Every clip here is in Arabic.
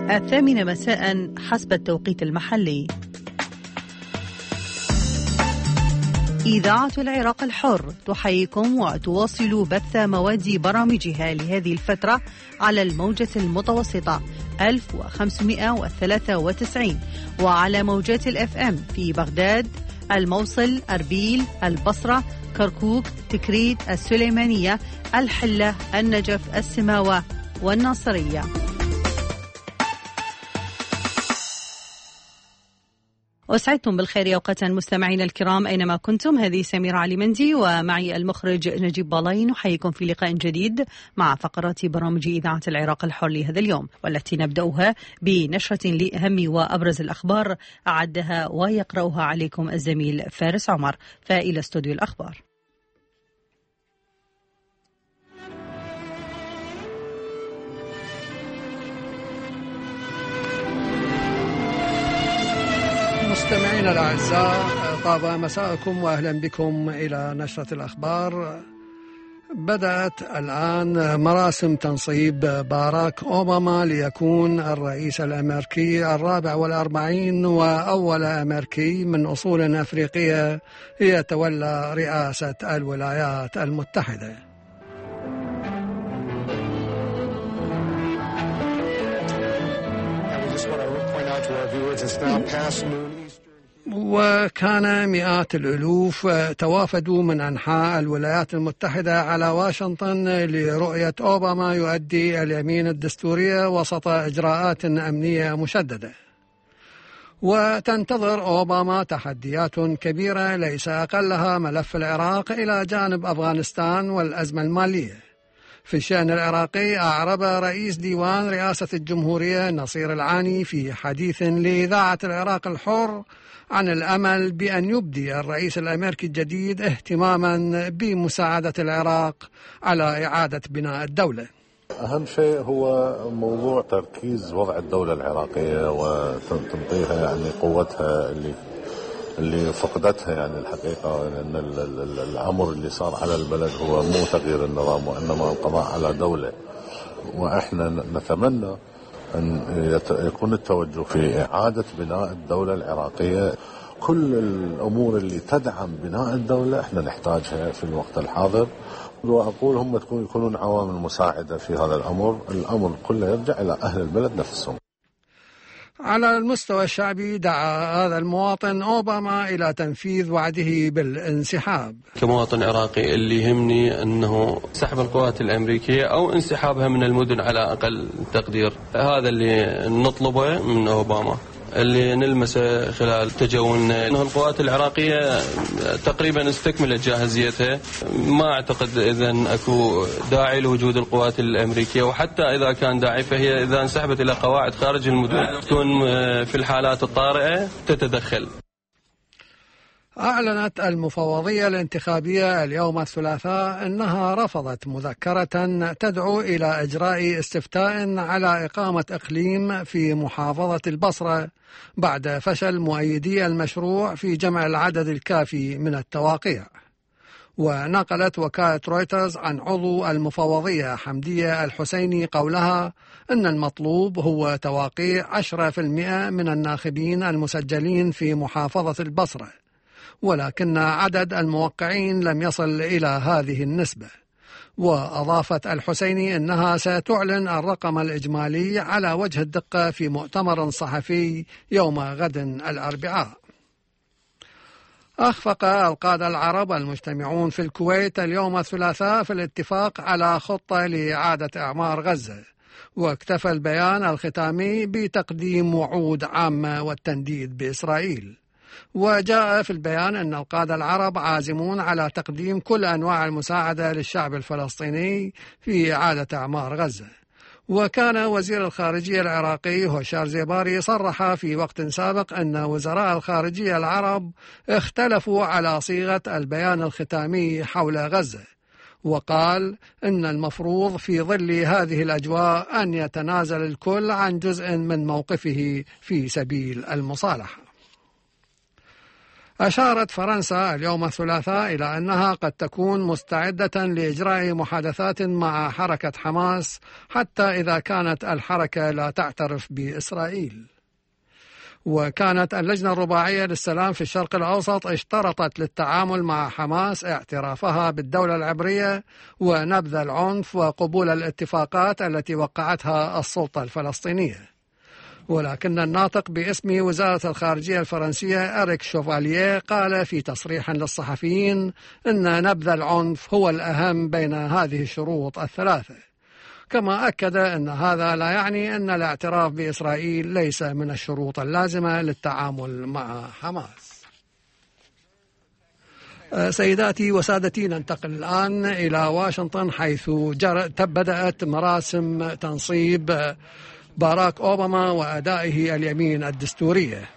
8 مساء حسب التوقيت المحلي. إذاعة العراق الحر تحييكم وتواصل بث مواد برامجها لهذه الفترة على الموجة المتوسطة 1593 وعلى موجات الأف أم في بغداد، الموصل، أربيل، البصرة، كركوك، تكريت، السليمانية، الحلة، النجف، السماوة والناصرية. وسعدتم بالخير أوقاتا مستمعين الكرام أينما كنتم. هذه سميرة علي مندي ومعي المخرج نجيب بالاي، نحييكم في لقاء جديد مع فقرات برامج إذاعة العراق الحر لهذا اليوم، والتي نبدأها بنشرة لأهم وأبرز الأخبار أعدها ويقرأها عليكم الزميل فارس عمر. فإلى استوديو الأخبار. مستمعينا الأعزاء، طاب مساءكم وأهلا بكم إلى نشرة الأخبار. بدأت الآن مراسم تنصيب باراك أوباما ليكون الرئيس الأمريكي 44 وأول أمريكي من أصول أفريقية يتولى رئاسة الولايات المتحدة. وكان مئات الألوف توافدوا من أنحاء الولايات المتحدة على واشنطن لرؤية أوباما يؤدي اليمين الدستورية وسط إجراءات أمنية مشددة. وتنتظر أوباما تحديات كبيرة ليس أقلها ملف العراق إلى جانب أفغانستان والأزمة المالية. في الشأن العراقي، أعرب رئيس ديوان رئاسة الجمهورية نصير العاني في حديث لإذاعة العراق الحر عن الأمل بأن يبدي الرئيس الأمريكي الجديد اهتماما بمساعدة العراق على إعادة بناء الدولة. أهم شيء هو موضوع تركيز وضع الدولة العراقية وتنطيها يعني قوتها اللي فقدتها يعني الحقيقة، لأن الأمر اللي صار على البلد هو مو تغيير النظام وإنما القضاء على دولة. وإحنا نتمنى أن يكون التوجه في إعادة بناء الدولة العراقية. كل الأمور اللي تدعم بناء الدولة إحنا نحتاجها في الوقت الحاضر، وأقول هم يكونون عوامل مساعدة في هذا الأمر كله يرجع إلى أهل البلد نفسهم. على المستوى الشعبي، دعا هذا المواطن أوباما إلى تنفيذ وعده بالانسحاب. كمواطن عراقي اللي يهمني أنه سحب القوات الأمريكية أو انسحابها من المدن على أقل تقدير. هذا اللي نطلبه من أوباما، اللي نلمسه خلال تجولنا، أنه القوات العراقية تقريبا استكملت جاهزيتها. ما أعتقد إذن أكو داعي لوجود القوات الأمريكية، وحتى إذا كان داعي فهي إذا انسحبت إلى قواعد خارج المدن تكون في الحالات الطارئة تتدخل. أعلنت المفوضية الانتخابية اليوم الثلاثاء أنها رفضت مذكرة تدعو إلى إجراء استفتاء على إقامة إقليم في محافظة البصرة بعد فشل مؤيدي المشروع في جمع العدد الكافي من التواقيع. ونقلت وكالة رويترز عن عضو المفوضية حمدية الحسيني قولها أن المطلوب هو توقيع 10% من الناخبين المسجلين في محافظة البصرة، ولكن عدد الموقعين لم يصل إلى هذه النسبة. وأضافت الحسيني أنها ستعلن الرقم الإجمالي على وجه الدقة في مؤتمر صحفي يوم غد الأربعاء. أخفق القادة العرب المجتمعون في الكويت اليوم الثلاثاء في الاتفاق على خطة لإعادة إعمار غزة، واكتفى البيان الختامي بتقديم وعود عامة والتنديد بإسرائيل. وجاء في البيان أن القادة العرب عازمون على تقديم كل أنواع المساعدة للشعب الفلسطيني في إعادة إعمار غزة. وكان وزير الخارجية العراقي هوشار زيباري صرح في وقت سابق أن وزراء الخارجية العرب اختلفوا على صيغة البيان الختامي حول غزة، وقال إن المفروض في ظل هذه الأجواء أن يتنازل الكل عن جزء من موقفه في سبيل المصالحة. أشارت فرنسا اليوم الثلاثاء إلى أنها قد تكون مستعدة لإجراء محادثات مع حركة حماس حتى إذا كانت الحركة لا تعترف بإسرائيل. وكانت اللجنة الرباعية للسلام في الشرق الأوسط اشترطت للتعامل مع حماس اعترافها بالدولة العبرية ونبذ العنف وقبول الاتفاقات التي وقعتها السلطة الفلسطينية. ولكن الناطق باسم وزارة الخارجية الفرنسية إريك شوفالييه قال في تصريح للصحفيين أن نبذ العنف هو الأهم بين هذه الشروط الثلاثة، كما أكد أن هذا لا يعني أن الاعتراف بإسرائيل ليس من الشروط اللازمة للتعامل مع حماس. سيداتي وسادتي، ننتقل الآن إلى واشنطن، حيث بدأت مراسم تنصيب باراك أوباما وأدائه اليمين الدستورية.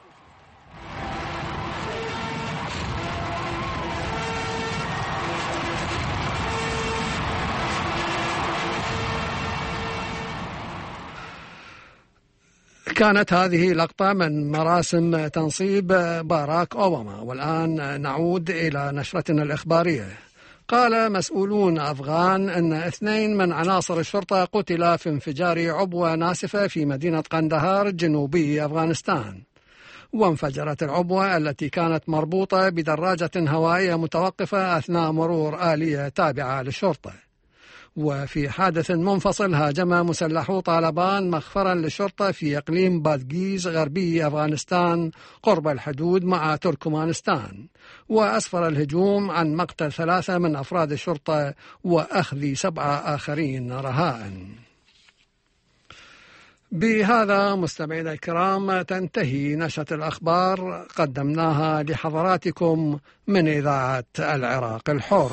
كانت هذه لقطة من مراسم تنصيب باراك أوباما. والآن نعود إلى نشرتنا الإخبارية. قال مسؤولون أفغان أن 2 من عناصر الشرطة قتل في انفجار عبوة ناسفة في مدينة قندهار جنوبي أفغانستان. وانفجرت العبوة التي كانت مربوطة بدراجة هوائية متوقفة أثناء مرور آلية تابعة للشرطة. وفي حادث منفصل هاجم مسلحو طالبان مخفرا للشرطة في إقليم بادغيز غربي أفغانستان قرب الحدود مع تركمانستان، وأسفر الهجوم عن مقتل 3 من أفراد الشرطة وأخذ 7 آخرين رهائن. بهذا مستمعينا الكرام تنتهي نشرة الأخبار قدمناها لحضراتكم من إذاعة العراق الحر.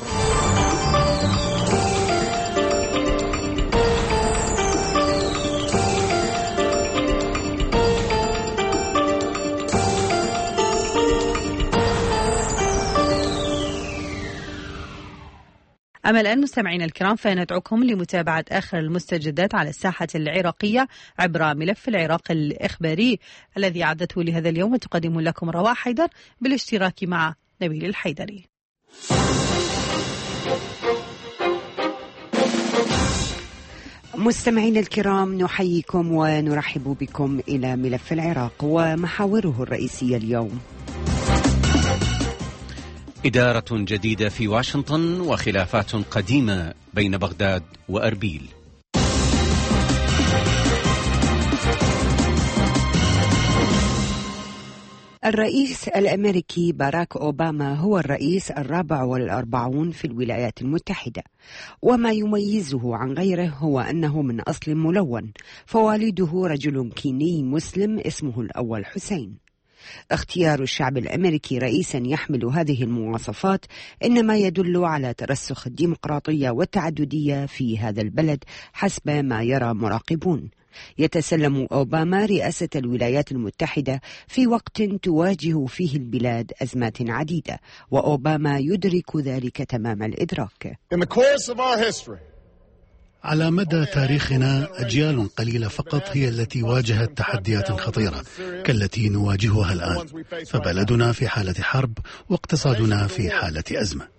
أما الآن مستمعينا الكرام فندعوكم لمتابعة آخر المستجدات على الساحة العراقية عبر ملف العراق الإخباري الذي أعدته لهذا اليوم، وتقدم لكم رواء حيدر بالاشتراك مع نبيل الحيدري. مستمعينا الكرام، نحييكم ونرحب بكم إلى ملف العراق ومحاوره الرئيسية اليوم. إدارة جديدة في واشنطن وخلافات قديمة بين بغداد وأربيل. الرئيس الأمريكي باراك أوباما هو الرئيس 44 في الولايات المتحدة، وما يميزه عن غيره هو أنه من أصل ملون، فوالده رجل كيني مسلم اسمه الأول حسين. اختيار الشعب الأمريكي رئيسا يحمل هذه المواصفات إنما يدل على ترسخ الديمقراطية والتعددية في هذا البلد حسب ما يرى مراقبون. يتسلم أوباما رئاسة الولايات المتحدة في وقت تواجه فيه البلاد أزمات عديدة، وأوباما يدرك ذلك تمام الإدراك. على مدى تاريخنا أجيال قليلة فقط هي التي واجهت تحديات خطيرة كالتي نواجهها الآن، فبلدنا في حالة حرب واقتصادنا في حالة أزمة.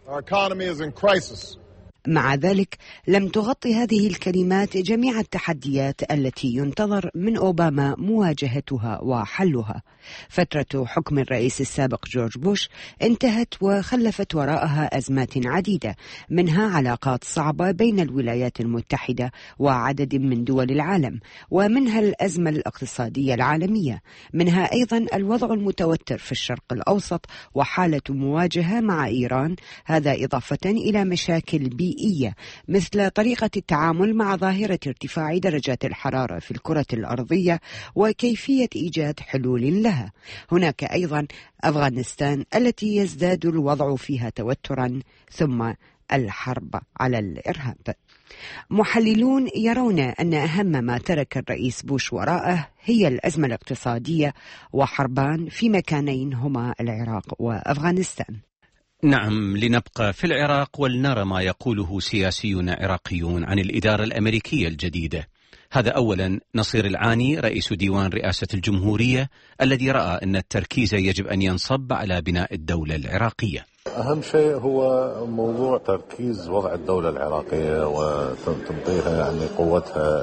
مع ذلك لم تغطي هذه الكلمات جميع التحديات التي ينتظر من أوباما مواجهتها وحلها. فترة حكم الرئيس السابق جورج بوش انتهت وخلفت وراءها أزمات عديدة، منها علاقات صعبة بين الولايات المتحدة وعدد من دول العالم، ومنها الأزمة الاقتصادية العالمية، منها أيضا الوضع المتوتر في الشرق الأوسط وحالة مواجهة مع إيران، هذا إضافة إلى مشاكل بيئية مثل طريقة التعامل مع ظاهرة ارتفاع درجات الحرارة في الكرة الأرضية وكيفية إيجاد حلول لها. هناك أيضا أفغانستان التي يزداد الوضع فيها توترا، ثم الحرب على الإرهاب. محللون يرون أن أهم ما ترك الرئيس بوش وراءه هي الأزمة الاقتصادية وحربان في مكانين هما العراق وأفغانستان. نعم، لنبقى في العراق ولنرى ما يقوله سياسيون عراقيون عن الإدارة الأمريكية الجديدة. هذا أولا. نصير العاني رئيس ديوان رئاسة الجمهورية الذي رأى أن التركيز يجب أن ينصب على بناء الدولة العراقية. أهم شيء هو موضوع تركيز وضع الدولة العراقية وتنطيها يعني قوتها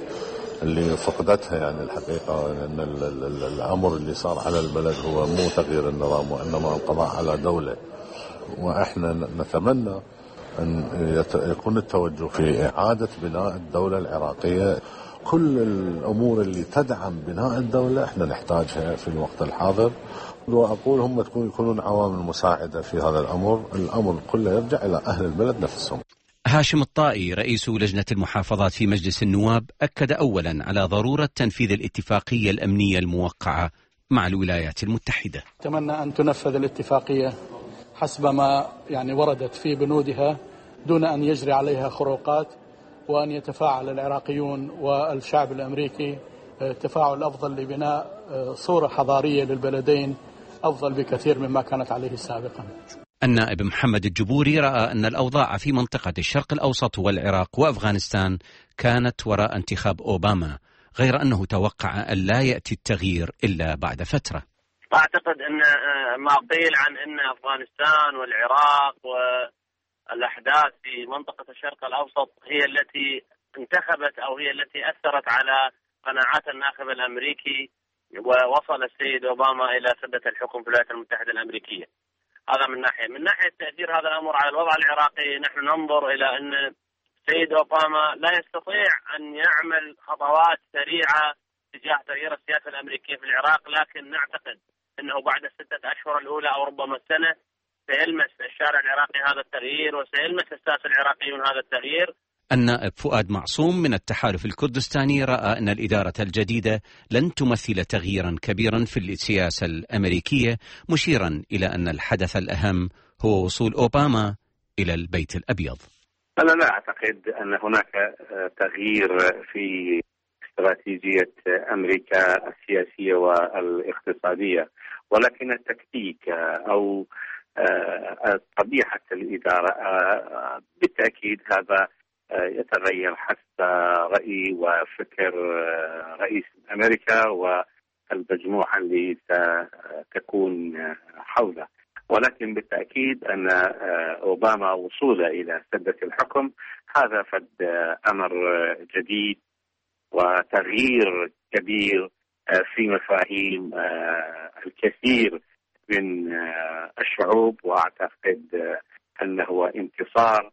اللي فقدتها يعني الحقيقة، لأن الأمر اللي صار على البلد هو مو تغيير النظام وإنما القضاء على دولة، وإحنا نتمنى أن يكون التوجه في إعادة بناء الدولة العراقية. كل الأمور اللي تدعم بناء الدولة إحنا نحتاجها في الوقت الحاضر، وأقول هم يكونون عوامل مساعدة في هذا الأمر كله يرجع إلى أهل البلد نفسهم. هاشم الطائي رئيس لجنة المحافظات في مجلس النواب أكد أولا على ضرورة تنفيذ الاتفاقية الأمنية الموقعة مع الولايات المتحدة. أتمنى أن تنفذ الاتفاقية حسب ما وردت في بنودها دون أن يجري عليها خروقات، وأن يتفاعل العراقيون والشعب الأمريكي تفاعل أفضل لبناء صورة حضارية للبلدين أفضل بكثير مما كانت عليه سابقا. النائب محمد الجبوري رأى أن الأوضاع في منطقة الشرق الأوسط والعراق وأفغانستان كانت وراء انتخاب أوباما، غير أنه توقع أن لا يأتي التغيير إلا بعد فترة. أعتقد أن ما قيل عن أن أفغانستان والعراق والأحداث في منطقة الشرق الأوسط هي التي انتخبت أو هي التي أثرت على قناعات الناخب الأمريكي ووصل السيد أوباما إلى سدة الحكم في الولايات المتحدة الأمريكية. هذا من ناحية تأثير هذا الأمر على الوضع العراقي، نحن ننظر إلى أن السيد أوباما لا يستطيع أن يعمل خطوات سريعة تجاه تغيير السياسة الأمريكية في العراق، لكن نعتقد أنه بعد 6 أشهر الأولى أو ربما السنة سيلمس الشارع العراقي هذا التغيير وسيلمس الساسة العراقيون هذا التغيير. النائب فؤاد معصوم من التحالف الكردستاني رأى أن الإدارة الجديدة لن تمثل تغييرا كبيرا في السياسة الأمريكية، مشيرا إلى أن الحدث الأهم هو وصول أوباما إلى البيت الأبيض. أنا لا أعتقد أن هناك تغيير في استراتيجية أمريكا السياسية والاقتصادية، ولكن التكتيك أو طبيعة الإدارة بالتأكيد هذا يتغير حسب رأي وفكر رئيس أمريكا والمجموعة اللي ستكون حوله، ولكن بالتأكيد أن أوباما وصوله إلى سدة الحكم هذا فد أمر جديد وتغيير كبير في مفاهيم الكثير من الشعوب، وأعتقد أنه انتصار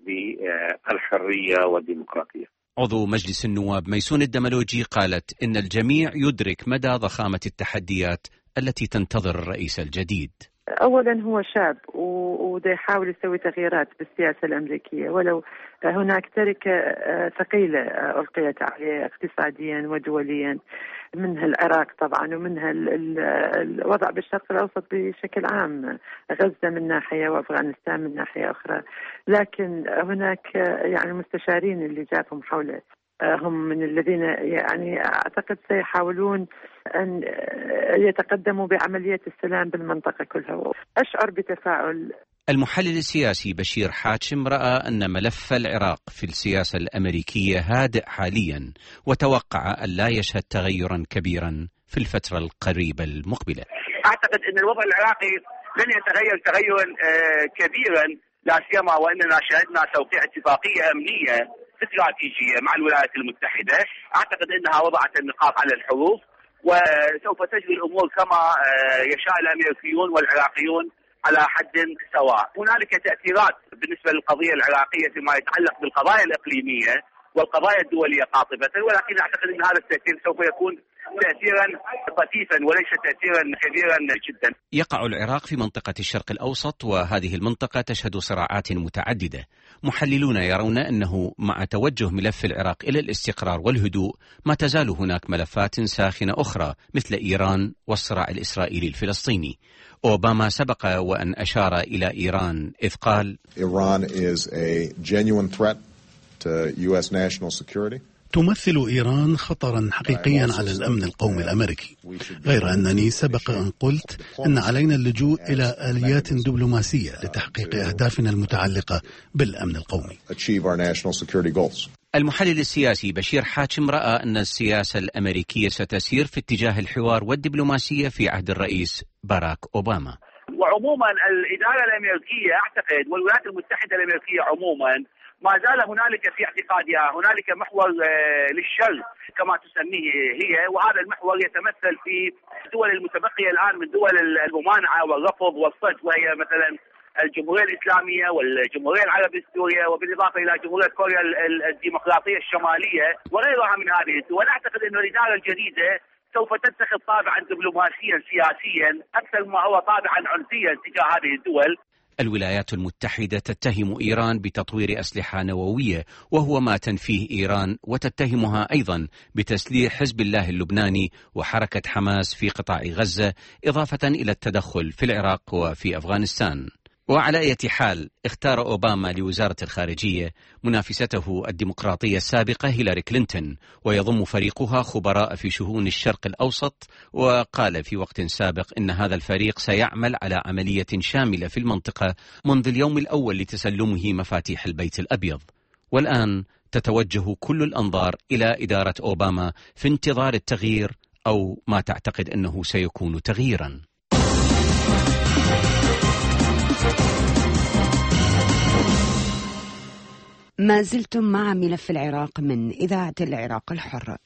بالحرية والديمقراطية. عضو مجلس النواب ميسون الدملوجي قالت إن الجميع يدرك مدى ضخامة التحديات التي تنتظر الرئيس الجديد. أولا هو شاب وده يحاول يسوي تغييرات بالسياسة الأمريكية، ولو هناك تركة ثقيلة ألقيت عليه اقتصاديا ودوليا، منها العراق طبعا ومنها الوضع بالشرق الأوسط بشكل عام، غزة من ناحية وأفغانستان من ناحية أخرى. لكن هناك المستشارين اللي جابهم حوله هم من الذين أعتقد سيحاولون أن يتقدموا بعملية السلام بالمنطقة كلها. أشعر بتفاعل. المحلل السياسي بشير حاتم رأى أن ملف العراق في السياسة الأمريكية هادئ حاليا، وتوقع أن لا يشهد تغيرا كبيرا في الفترة القريبة المقبلة. أعتقد أن الوضع العراقي لن يتغير تغيرا كبيرا، لا سيما وأننا شهدنا توقيع اتفاقية أمنية استراتيجية مع الولايات المتحدة. أعتقد أنها وضعت النقاط على الحروف، وسوف تجري الأمور كما يشاء الأمريكيون والعراقيون على حد سواء. هنالك تأثيرات بالنسبة للقضية العراقية فيما يتعلق بالقضايا الإقليمية والقضايا الدولية قاطبة، ولكن أعتقد أن هذا التأثير سوف يكون تأثيرا طفيفا وليس تأثيرا كبيرا جدا. يقع العراق في منطقة الشرق الأوسط، وهذه المنطقة تشهد صراعات متعددة. محللون يرون أنه مع توجه ملف العراق إلى الاستقرار والهدوء ما تزال هناك ملفات ساخنة أخرى مثل إيران والصراع الإسرائيلي الفلسطيني. أوباما سبق وأن أشار إلى إيران إذ قال: Iran is a genuine threat to U.S. national security. تمثل إيران خطرا حقيقيا على الأمن القومي الأمريكي، غير أنني سبق أن قلت أن علينا اللجوء إلى آليات دبلوماسية لتحقيق أهدافنا المتعلقة بالأمن القومي. المحلل السياسي بشير حاتم رأى أن السياسة الأمريكية ستسير في اتجاه الحوار والدبلوماسية في عهد الرئيس باراك أوباما. وعموما الإدارة الأمريكية أعتقد والولايات المتحدة الأمريكية عموما ما زال هنالك في اعتقادها هنالك محور للشر كما تسميه هي، وهذا المحور يتمثل في الدول المتبقية الآن من دول الممانعة والرفض والصد، وهي مثلا الجمهورية الإسلامية والجمهورية العربية السورية، وبالإضافة إلى جمهورية كوريا الديمقراطية الشمالية وغيرها من هذه الدول. أعتقد أن الإدارة الجديدة سوف تتخذ طابعا دبلوماسيا سياسيا أكثر ما هو طابعا عنفيا تجاه هذه الدول. الولايات المتحدة تتهم إيران بتطوير أسلحة نووية وهو ما تنفيه إيران، وتتهمها أيضا بتسليح حزب الله اللبناني وحركة حماس في قطاع غزة، إضافة إلى التدخل في العراق وفي أفغانستان. وعلى أي حال اختار أوباما لوزارة الخارجية منافسته الديمقراطية السابقة هيلاري كلينتون، ويضم فريقها خبراء في شؤون الشرق الأوسط، وقال في وقت سابق إن هذا الفريق سيعمل على عملية شاملة في المنطقة منذ اليوم الأول لتسلمه مفاتيح البيت الأبيض. والآن تتوجه كل الأنظار إلى إدارة أوباما في انتظار التغيير أو ما تعتقد أنه سيكون تغييرا. ما زلتم مع ملف العراق من إذاعة العراق الحر.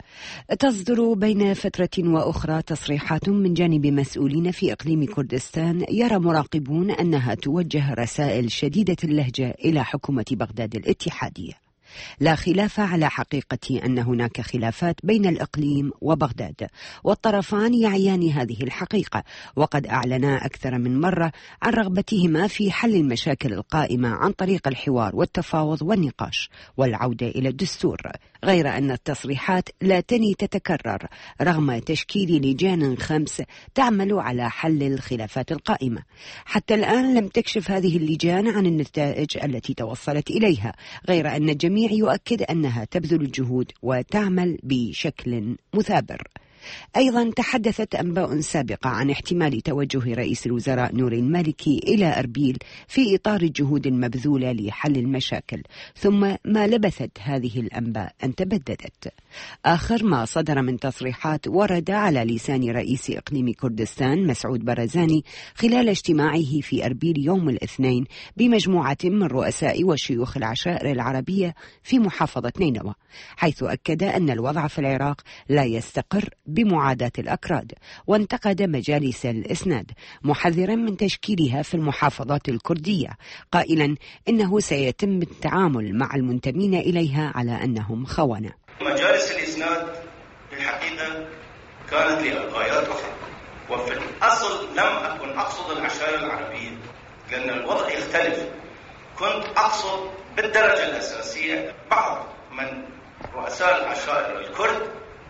تصدر بين فترة وأخرى تصريحات من جانب مسؤولين في إقليم كردستان يرى مراقبون أنها توجه رسائل شديدة اللهجة إلى حكومة بغداد الاتحادية. لا خلاف على حقيقة أن هناك خلافات بين الإقليم وبغداد، والطرفان يعيان هذه الحقيقة، وقد أعلنا أكثر من مرة عن رغبتهما في حل المشاكل القائمة عن طريق الحوار والتفاوض والنقاش والعودة إلى الدستور، غير أن التصريحات لا تني تتكرر رغم تشكيل لجان 5 تعمل على حل الخلافات القائمة. حتى الآن لم تكشف هذه اللجان عن النتائج التي توصلت إليها، غير أن الجميع يؤكد أنها تبذل الجهود وتعمل بشكل مثابر. أيضا تحدثت أنباء سابقة عن احتمال توجه رئيس الوزراء نوري المالكي إلى أربيل في إطار الجهود المبذولة لحل المشاكل، ثم ما لبثت هذه الأنباء أن تبددت. آخر ما صدر من تصريحات ورد على لسان رئيس إقليم كردستان مسعود برزاني خلال اجتماعه في أربيل يوم الاثنين بمجموعة من رؤساء وشيوخ العشائر العربية في محافظة نينوى، حيث أكد أن الوضع في العراق لا يستقر بمعاداة الأكراد، وانتقد مجالس الإسناد محذرا من تشكيلها في المحافظات الكردية، قائلا إنه سيتم التعامل مع المنتمين إليها على أنهم خونة. مجالس الإسناد بالحقيقة كانت لي غايات أخرى، وفي الأصل لم أكن أقصد العشائر العربية لأن الوضع يختلف. كنت أقصد بالدرجة الأساسية بعض من رؤساء العشائر الكرد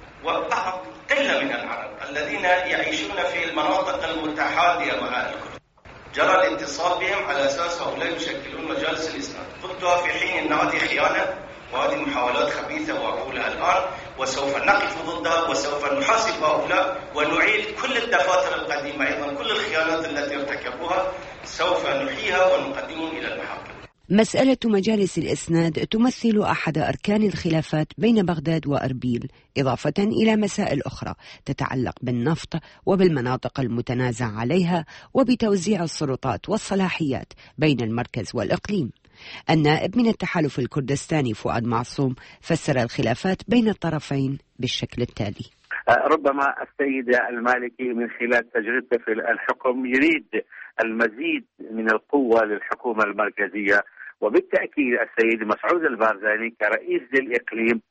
وبعض قلة من العرب الذين يعيشون في المناطق المتحادية مع الكرد. جرى الاتصال بهم على أساس هؤلاء يشكلون مجالس الإسناد. قلتها في حين أن هذه خيانة وهذه محاولات خبيثة وأقولها الآن، وسوف نقف ضدها وسوف نحاسب هؤلاء ونعيد كل الدفاتر القديمة، أيضا كل الخيانات التي ارتكبوها سوف نحييها ونقدمهم إلى المحاكم. مسألة مجالس الإسناد تمثل أحد أركان الخلافات بين بغداد وأربيل، إضافة إلى مسائل أخرى تتعلق بالنفط وبالمناطق المتنازع عليها وبتوزيع السلطات والصلاحيات بين المركز والإقليم. النائب من التحالف الكردستاني فؤاد معصوم فسر الخلافات بين الطرفين بالشكل التالي: ربما السيد المالكي من خلال تجربته في الحكم يريد المزيد من القوة للحكومة المركزية، وبالتأكيد السيد مسعود البارزاني كرئيس للإقليم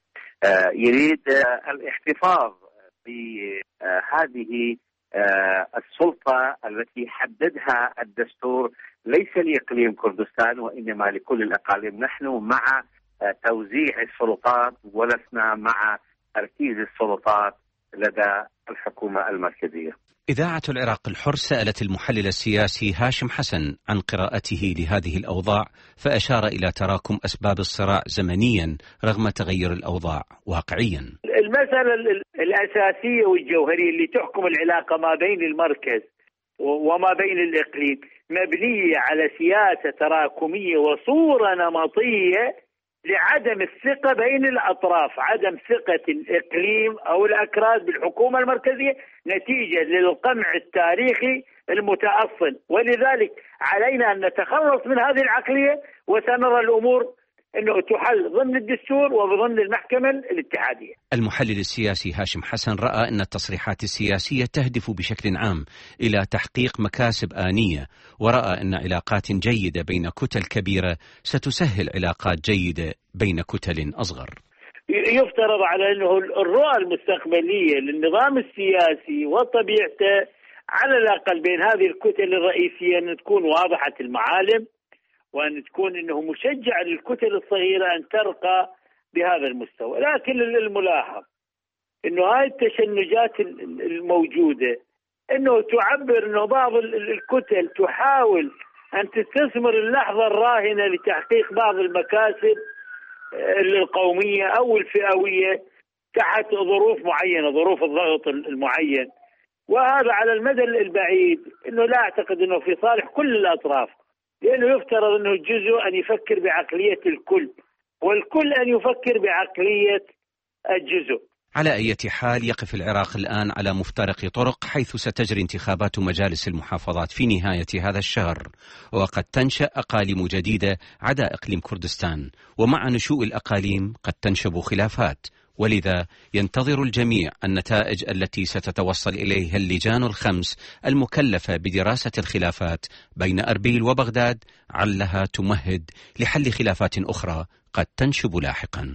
يريد الاحتفاظ بهذه السلطة التي حددها الدستور ليس لإقليم كردستان وإنما لكل الأقاليم. نحن مع توزيع السلطات ولسنا مع تركيز السلطات لدى الحكومة المركزية. إذاعة العراق الحر سألت المحلل السياسي هاشم حسن عن قراءته لهذه الأوضاع، فأشار إلى تراكم أسباب الصراع زمنيا رغم تغير الأوضاع واقعيا. المسألة الأساسية والجوهرية اللي تحكم العلاقة ما بين المركز وما بين الإقليم مبنية على سياسة تراكمية وصورة نمطية لعدم الثقة بين الأطراف، عدم ثقة الإقليم أو الأكراد بالحكومة المركزية نتيجة للقمع التاريخي المتأصل. ولذلك علينا أن نتخلص من هذه العقلية، وسنرى الأمور أنه تحل ضمن الدستور وبضمن المحكمة الاتحادية. المحلل السياسي هاشم حسن رأى أن التصريحات السياسية تهدف بشكل عام إلى تحقيق مكاسب آنية، ورأى أن علاقات جيدة بين كتل كبيرة ستسهل علاقات جيدة بين كتل أصغر. يفترض على أنه الرؤى المستقبلية للنظام السياسي وطبيعته على الأقل بين هذه الكتل الرئيسية أن تكون واضحة المعالم، وأن تكون أنه مشجع للكتل الصغيرة أن ترقى بهذا المستوى. لكن الملاحظ أنه هاي التشنجات الموجودة أنه تعبر أنه بعض الكتل تحاول أن تستثمر اللحظة الراهنة لتحقيق بعض المكاسب القومية أو الفئوية تحت ظروف معينة، ظروف الضغط المعين. وهذا على المدى البعيد أنه لا أعتقد أنه في صالح كل الأطراف، لأنه يفترض أنه الجزء أن يفكر بعقلية الكل والكل أن يفكر بعقلية الجزء. على أي حال يقف العراق الآن على مفترق طرق، حيث ستجري انتخابات مجالس المحافظات في نهاية هذا الشهر، وقد تنشأ أقاليم جديدة عدا إقليم كردستان، ومع نشوء الأقاليم قد تنشب خلافات، ولذا ينتظر الجميع النتائج التي ستتوصل إليها اللجان الخمس المكلفة بدراسة الخلافات بين أربيل وبغداد، علها تمهد لحل خلافات أخرى قد تنشب لاحقا.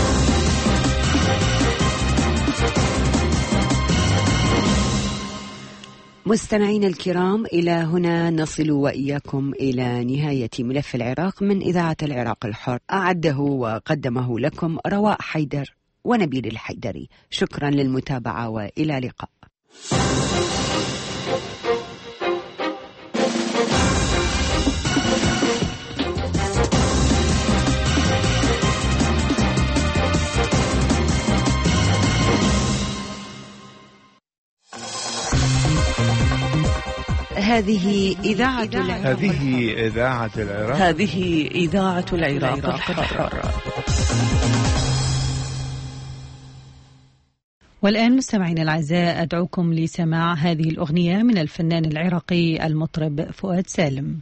مستمعينا الكرام، إلى هنا نصل وإياكم إلى نهاية ملف العراق من إذاعة العراق الحر، أعده وقدمه لكم رواء حيدر ونبيل الحيدري. شكرا للمتابعة وإلى اللقاء. هذه إذاعة العراق الحر. والآن مستمعينا الأعزاء أدعوكم لسماع هذه الأغنية من الفنان العراقي المطرب فؤاد سالم.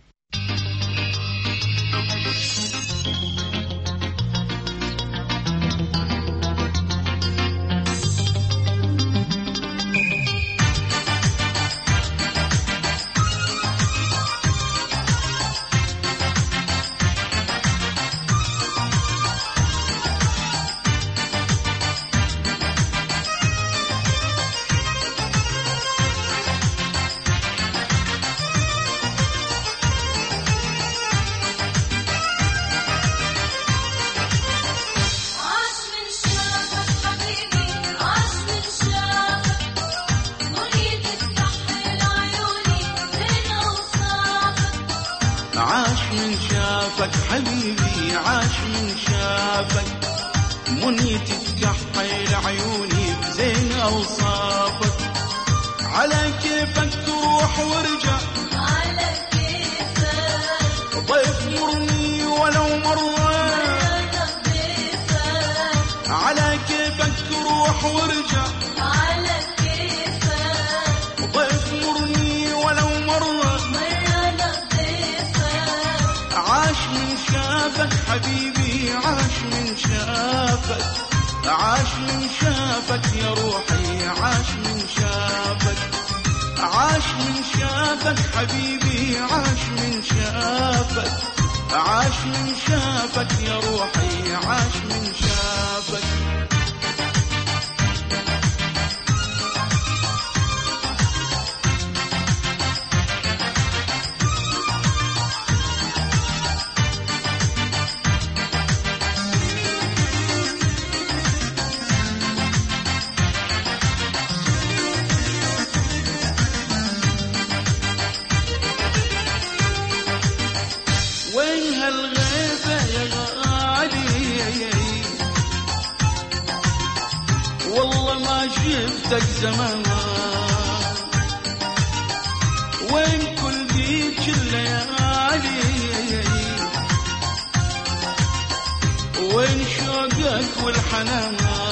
حبيبي عاش من شافك، منيتي تكحل عيوني بزين أوصافك، على كيفك تروح وارجع، على كيفك ضيف مرني ولو مرة، على كيفك تروح وارجع، على كيفك ضيف مرني ولو مرة، عاش من شافك حبيبي عاش من شافك، عاش من شافك يا روحي عاش من شافك، عاش من شافك حبيبي عاش من شافك، عاش من شافك يا روحي عاش من شافك. شفتك زمان وين كل ديك الليالي، شوقك والحنان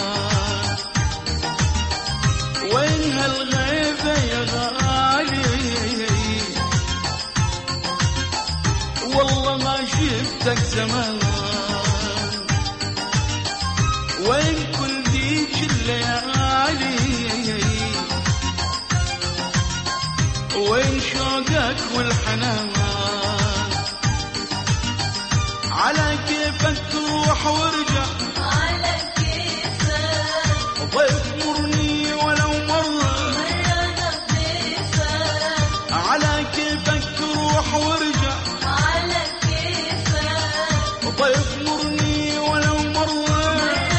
وين هالغيبة يا غالي والله ما شفتك زمان وين كل ديك الليالي وين شوقك والحنان على كيفك تروح وارجع على كيفك ضيف مرني ولو مرة على كيفك تروح وارجع على كيفك ضيف مرني ولو مرة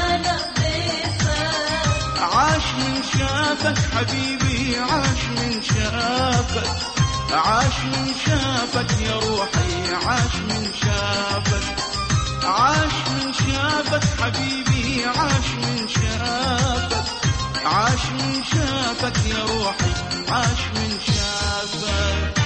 عاش من شافك حبيبي عاش من شافك عاش من شافك يا روحي عاش من شافك عاش من شافك حبيبي عاش من شافك عاش من شافك يا روحي عاش من شافك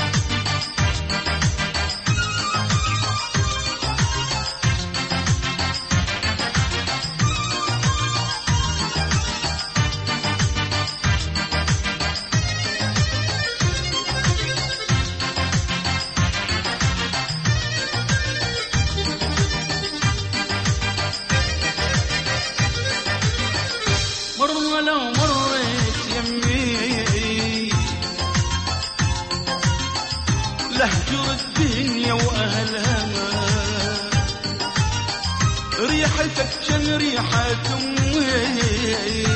لهجر الدنيا وأهلها ريحتك كان ريحة أمي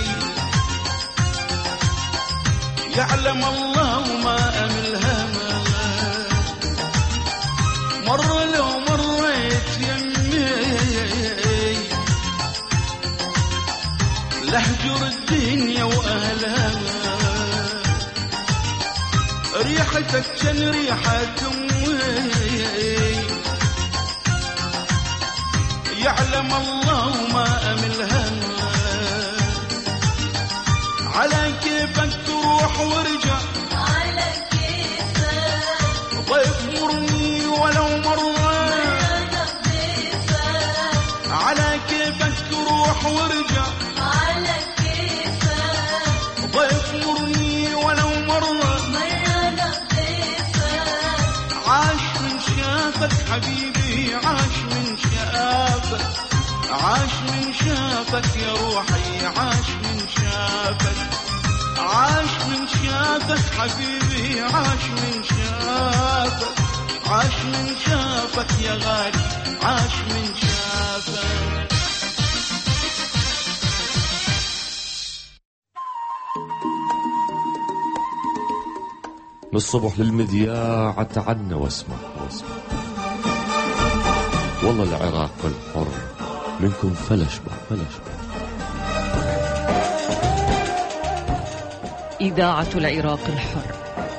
يعلم الله ما أملها مرة لو مريت يمي لهجر الدنيا وأهلها ريحتك كان ريحة أمي يعلم الله ما أملها على كيفك تروح وارجع على كيفك ضيف مرني ولو مرة على كيفك تروح وارجع على كيفك ضيف مرني ولو مرة عاش من شافك حبيبي عاش من شافك عاش من شافك يا روحي عاش من شافك عاش من شافك حبيبي عاش من شافك عاش من شافك يا غالي عاش من شافك من الصبح للمذياع تعنا واسمع والله العراق الحر منكم فلشبع إذاعة العراق الحر.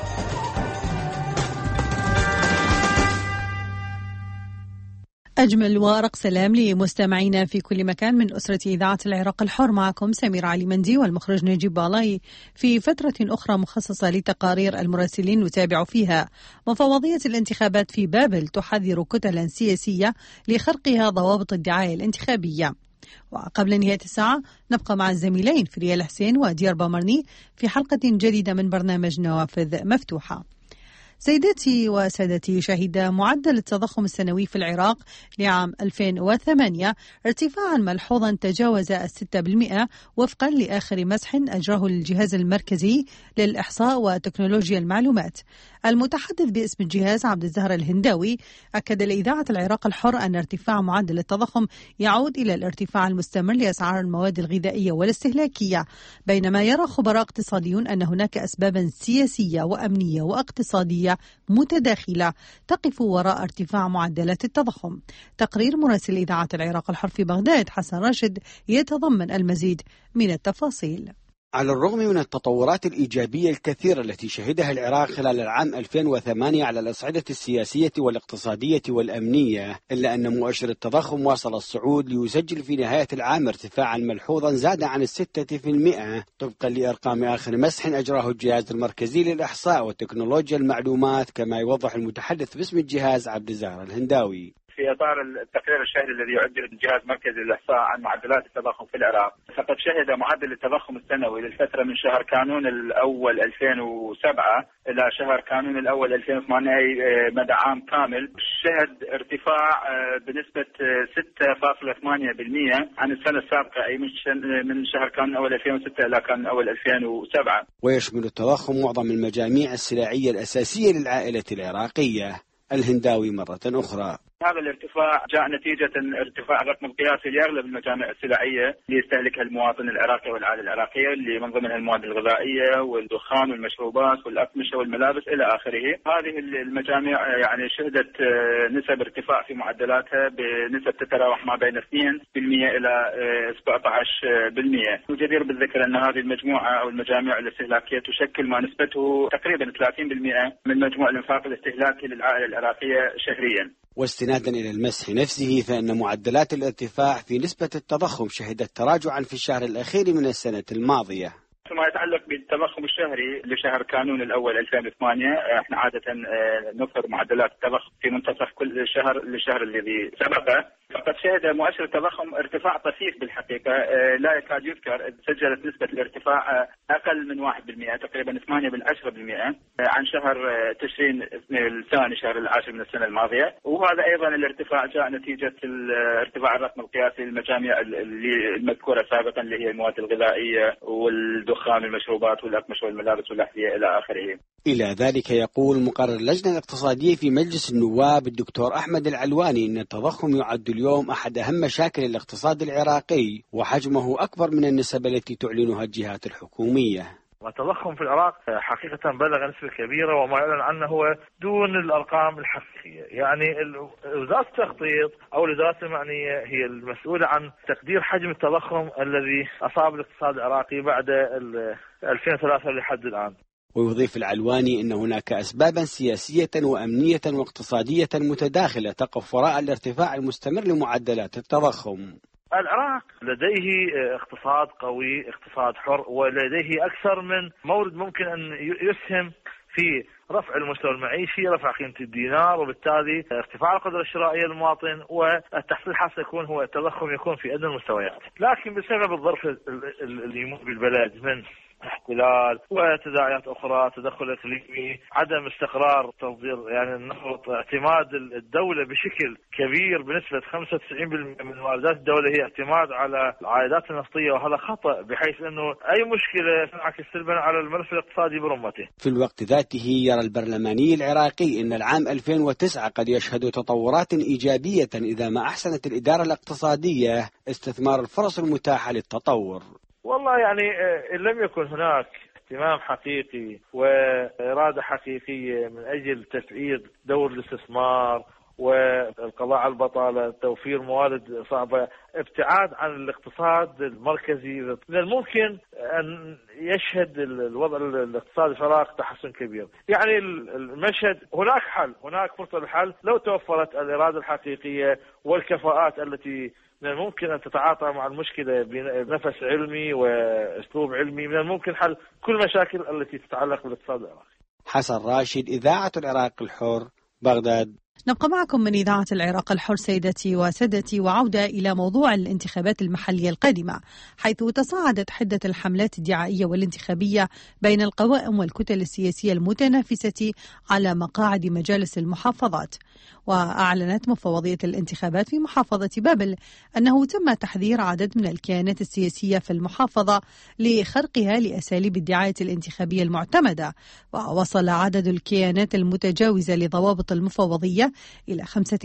أجمل وأرق سلام لمستمعينا في كل مكان من أسرة إذاعة العراق الحر. معكم سمير علي مندي والمخرج نجيب بالاي في فترة أخرى مخصصة لتقارير المراسلين نتابع فيها مفوضية الانتخابات في بابل تحذر كتلا سياسية لخرقها ضوابط الدعاية الانتخابية. وقبل نهاية الساعة نبقى مع الزميلين فريال حسين وديار بامرني في حلقة جديدة من برنامج نوافذ مفتوحة. سيداتي وسادتي، شهد معدل التضخم السنوي في العراق لعام 2008 ارتفاعا ملحوظا تجاوز 6% وفقا لآخر مسح أجراه الجهاز المركزي للإحصاء وتكنولوجيا المعلومات. المتحدث باسم الجهاز عبد الزهر الهنداوي أكد لإذاعة العراق الحر أن ارتفاع معدل التضخم يعود إلى الارتفاع المستمر لأسعار المواد الغذائية والاستهلاكية، بينما يرى خبراء اقتصاديون أن هناك أسبابا سياسية وأمنية واقتصادية متداخلة تقف وراء ارتفاع معدلات التضخم. تقرير مراسل إذاعة العراق الحر في بغداد حسن راشد يتضمن المزيد من التفاصيل. على الرغم من التطورات الإيجابية الكثيرة التي شهدها العراق خلال العام 2008 على الأصعدة السياسية والاقتصادية والأمنية، إلا أن مؤشر التضخم واصل الصعود ليسجل في نهاية العام ارتفاعا ملحوظا زاد عن 6% طبقا لأرقام آخر مسح أجراه الجهاز المركزي للإحصاء وتكنولوجيا المعلومات، كما يوضح المتحدث باسم الجهاز عبد الزهر الهنداوي. في إطار التقرير الشهري الذي يعده الجهاز المركزي للإحصاء عن معدلات التضخم في العراق، فقد شهد معدل التضخم السنوي للفترة من شهر كانون الأول 2007 إلى شهر كانون الأول 2008 أي مدى عام كامل، شهد ارتفاع بنسبة 6.8% عن السنة السابقة، أي من شهر كانون الأول 2006 إلى كانون الأول 2007. ويشمل التضخم معظم المجاميع السلعية الأساسية للعائلة العراقية. الهنداوي مرة أخرى: هذا الارتفاع جاء نتيجة ارتفاع الرقم القياسي لأغلب المجامع السلعية اللي يستهلكها المواطن العراقي والعائلة العراقية، اللي من ضمنها المواد الغذائية والدخان والمشروبات والأقمشة والملابس إلى آخره. هذه المجامع يعني شهدت نسب ارتفاع في معدلاتها بنسب تتراوح ما بين 2% إلى 17%. وجدير بالذكر أن هذه المجموعة أو المجامع الاستهلاكية تشكل ما نسبته تقريبا 30% من مجموع الإنفاق الاستهلاكي للعائلة العراقية شهريا. واستنادا إلى المسح نفسه، فإن معدلات الارتفاع في نسبة التضخم شهدت تراجعا في الشهر الأخير من السنة الماضية. فيما يتعلق بالتضخم الشهري لشهر كانون الأول 2008، احنا عادة نظهر معدلات التضخم في منتصف كل شهر للشهر الذي سبقه، فقد شهد مؤشر التضخم ارتفاع طفيف بالحقيقة لا يكاد يذكر. سجلت نسبة الارتفاع أقل من 1%، تقريبا 8% عن شهر تشرين الثاني شهر العاشر من السنة الماضية. وهذا أيضا الارتفاع جاء نتيجة ارتفاع الرقم القياسي للمجاميع المذكورة سابقا، اللي هي المواد الغذائية والدخان والمشروبات والأقمشة والملابس والأحذية إلى آخره. إلى ذلك يقول مقرر اللجنة الاقتصادية في مجلس النواب الدكتور أحمد العلواني أن التضخم يعد اليوم أحد أهم مشاكل الاقتصاد العراقي، وحجمه أكبر من النسب التي تعلنها الجهات الحكومية. والتضخم في العراق حقيقة بلغ نسبة كبيرة، وما يعلن عنه هو دون الأرقام الحقيقية. يعني وزارة التخطيط أو الوزارات المعنية هي المسؤولة عن تقدير حجم التضخم الذي أصاب الاقتصاد العراقي بعد 2003 لحد الآن. ويضيف العلواني أن هناك أسبابا سياسية وأمنية واقتصادية متداخلة تقف وراء الارتفاع المستمر لمعدلات التضخم. العراق لديه اقتصاد قوي، اقتصاد حر، ولديه أكثر من مورد ممكن أن يسهم في رفع المستوى المعيشي، رفع قيمة الدينار، وبالتالي ارتفاع القدرة الشرائية للمواطن، والتحصيل حتى يكون هو التضخم يكون في أدنى المستويات. لكن بسبب الظرف اللي يمر بالبلد من احتلال وتداعيات أخرى، تدخل إقليمي، عدم استقرار تصدير يعني النفط، اعتماد الدولة بشكل كبير بنسبة 95% من واردات الدولة هي اعتماد على العائدات النفطية، وهذا خطأ بحيث أنه أي مشكلة تنعكس سلبا على الملف الاقتصادي برمته. في الوقت ذاته يرى البرلماني العراقي أن العام 2009 قد يشهد تطورات إيجابية إذا ما أحسنت الإدارة الاقتصادية استثمار الفرص المتاحة للتطور. والله يعني إن لم يكن هناك اهتمام حقيقي وإرادة حقيقية من أجل تفعيل دور الاستثمار والقضاء على البطالة، توفير موارد صعبة، ابتعاد عن الاقتصاد المركزي، من الممكن أن يشهد الوضع الاقتصادي في العراق تحسن كبير. يعني المشهد هناك حل، هناك فرصة للحل لو توفرت الإرادة الحقيقية والكفاءات التي من الممكن أن تتعاطى مع المشكلة بنفس علمي وأسلوب علمي. من الممكن حل كل مشاكل التي تتعلق بالاقتصاد العراقي. حسن راشد، إذاعة العراق الحر، بغداد. نبقى معكم من إذاعة العراق الحر سيدتي وسادتي، وعودة إلى موضوع الانتخابات المحلية القادمة، حيث تصاعدت حدة الحملات الدعائية والانتخابية بين القوائم والكتل السياسية المتنافسة على مقاعد مجالس المحافظات. وأعلنت مفوضية الانتخابات في محافظة بابل أنه تم تحذير عدد من الكيانات السياسية في المحافظة لخرقها لأساليب الدعاية الانتخابية المعتمدة، ووصل عدد الكيانات المتجاوزة لضوابط المفوضية إلى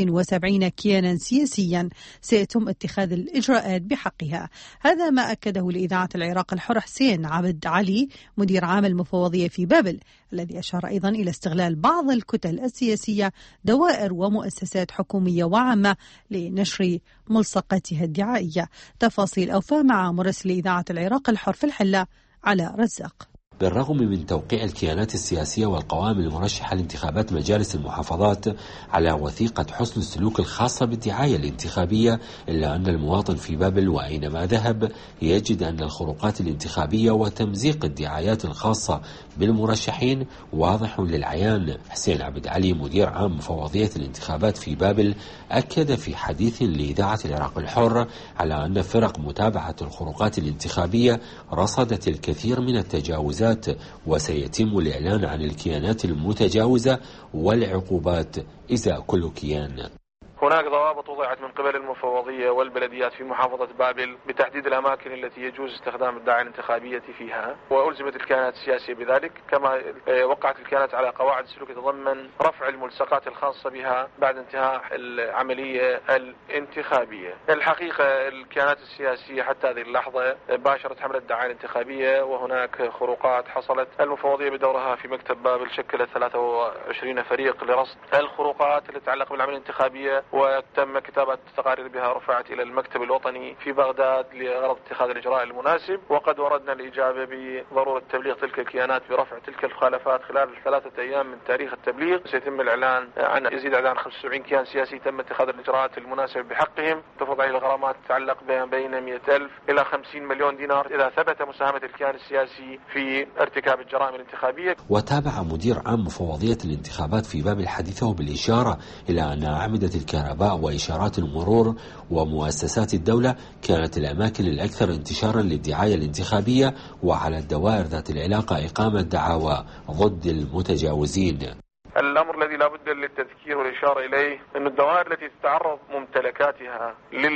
75 كيانا سياسيا سيتم اتخاذ الإجراءات بحقها. هذا ما أكده لإذاعة العراق الحر حسين عبد علي مدير عام المفوضية في بابل، الذي أشار أيضا إلى استغلال بعض الكتل السياسية دوائر ومؤسسات حكومية وعامة لنشر ملصقاتها الدعائية. تفاصيل أوفى مع مراسل إذاعة العراق الحر في الحلة على رزاق. بالرغم من توقيع الكيانات السياسية والقوائم المرشحة لانتخابات مجالس المحافظات على وثيقة حسن السلوك الخاصة بالدعاية الانتخابية، إلا أن المواطن في بابل وأينما ذهب يجد أن الخروقات الانتخابية وتمزيق الدعايات الخاصة بالمرشحين واضح للعيان. حسين عبد علي مدير عام مفوضية الانتخابات في بابل أكد في حديث لإذاعة العراق الحر على أن فرق متابعة الخروقات الانتخابية رصدت الكثير من التجاوزات، وسيتم الإعلان عن الكيانات المتجاوزة والعقوبات إزاء كل كيان. هناك ضوابط وضعت من قبل المفوضية والبلديات في محافظة بابل بتحديد الأماكن التي يجوز استخدام الدعاية الانتخابية فيها، وألزمت الكيانات السياسية بذلك، كما وقعت الكيانات على قواعد سلوك تتضمن رفع الملصقات الخاصة بها بعد انتهاء العملية الانتخابية. الحقيقة الكيانات السياسية حتى هذه اللحظة باشرت حملة الدعاية الانتخابية، وهناك خروقات حصلت. المفوضية بدورها في مكتب بابل شكلت 23 فريق لرصد الخروقات التي تتعلق بالعملية الانتخابية، وتم كتابة تقارير بها رفعت إلى المكتب الوطني في بغداد لغرض اتخاذ الإجراء المناسب. وقد وردنا الإجابة بضرورة تبليغ تلك الكيانات برفع تلك المخالفات خلال 3 أيام من تاريخ التبليغ. سيتم الإعلان عن يزيد عن 75 كيان سياسي تم اتخاذ الإجراءات المناسبة بحقهم، تفرض عليه الغرامات تتعلق بين 100,000 إلى 50 مليون دينار إذا ثبت مساهمة الكيان السياسي في ارتكاب الجرائم الانتخابية. وتابع مدير عام مفوضية الانتخابات في بابل حديثه بالإشارة إلى أن أعمدة الكهرباء وإشارات المرور ومؤسسات الدولة كانت الأماكن الأكثر انتشارا للدعاية الانتخابية، وعلى الدوائر ذات العلاقة إقامة دعاوى ضد المتجاوزين. الأمر الذي لا بد للتذكير والإشارة إليه أن الدوائر التي تتعرض ممتلكاتها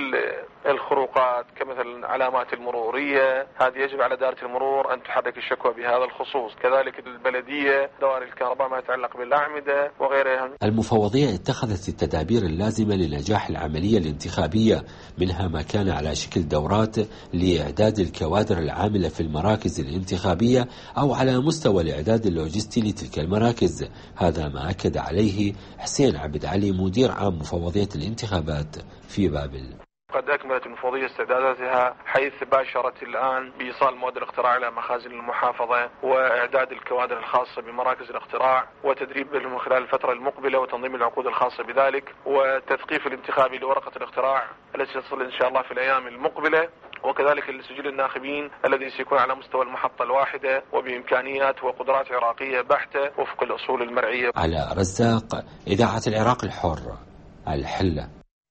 للخروقات كمثل علامات المرورية، هذه يجب على دائرة المرور أن تحرك الشكوى بهذا الخصوص. كذلك البلدية، دوائر الكهرباء ما يتعلق بالأعمدة وغيرها. المفوضية اتخذت التدابير اللازمة لنجاح العملية الانتخابية، منها ما كان على شكل دورات لإعداد الكوادر العاملة في المراكز الانتخابية أو على مستوى الإعداد اللوجستي لتلك المراكز. هذا ما أكد عليه حسين عبد علي مدير عام مفوضية الانتخابات في بابل. قد أكملت المفوضية استعداداتها، حيث باشرت الآن بإيصال مواد الاقتراع إلى مخازن المحافظة وإعداد الكوادر الخاصة بمراكز الاقتراع وتدريبهم خلال الفترة المقبلة وتنظيم العقود الخاصة بذلك، والتثقيف الانتخابي لورقة الاقتراع التي تصل إن شاء الله في الأيام المقبلة، وكذلك لسجل الناخبين الذي سيكون على مستوى المحطة الواحدة وبإمكانيات وقدرات عراقية بحتة وفق الأصول المرعية. على رزاق، إذاعة العراق الحر، الحلة.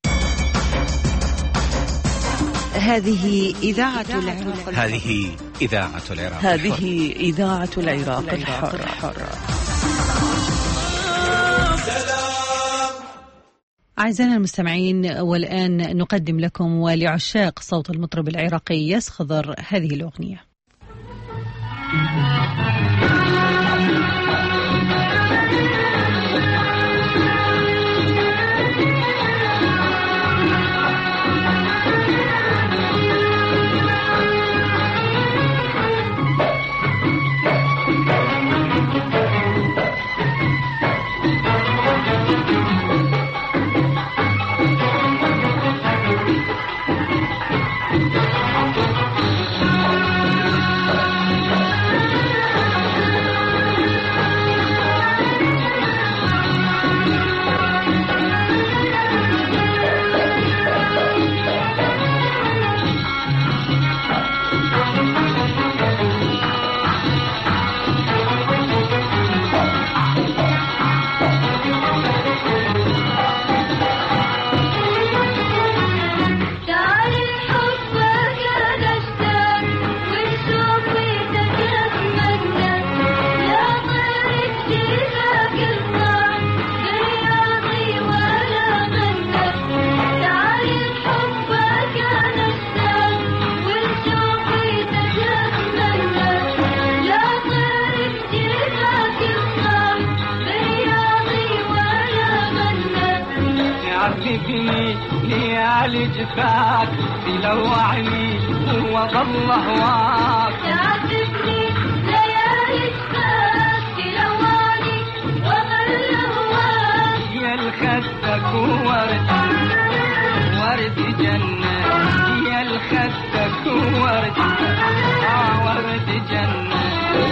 هذه إذاعة العراق. هذه إذاعة العراق. هذه إذاعة العراق الحر. أعزائنا المستمعين، والآن نقدم لكم ولعشاق صوت المطرب العراقي ياس خضر هذه الأغنية. ليالي جفاك تلوعني وظل هواك، تعذبني ليالي جفاك تلوعني وظل هواك، يا الخدك ورد ورد جنة، يا الخدك ورد ورد ورد جنة.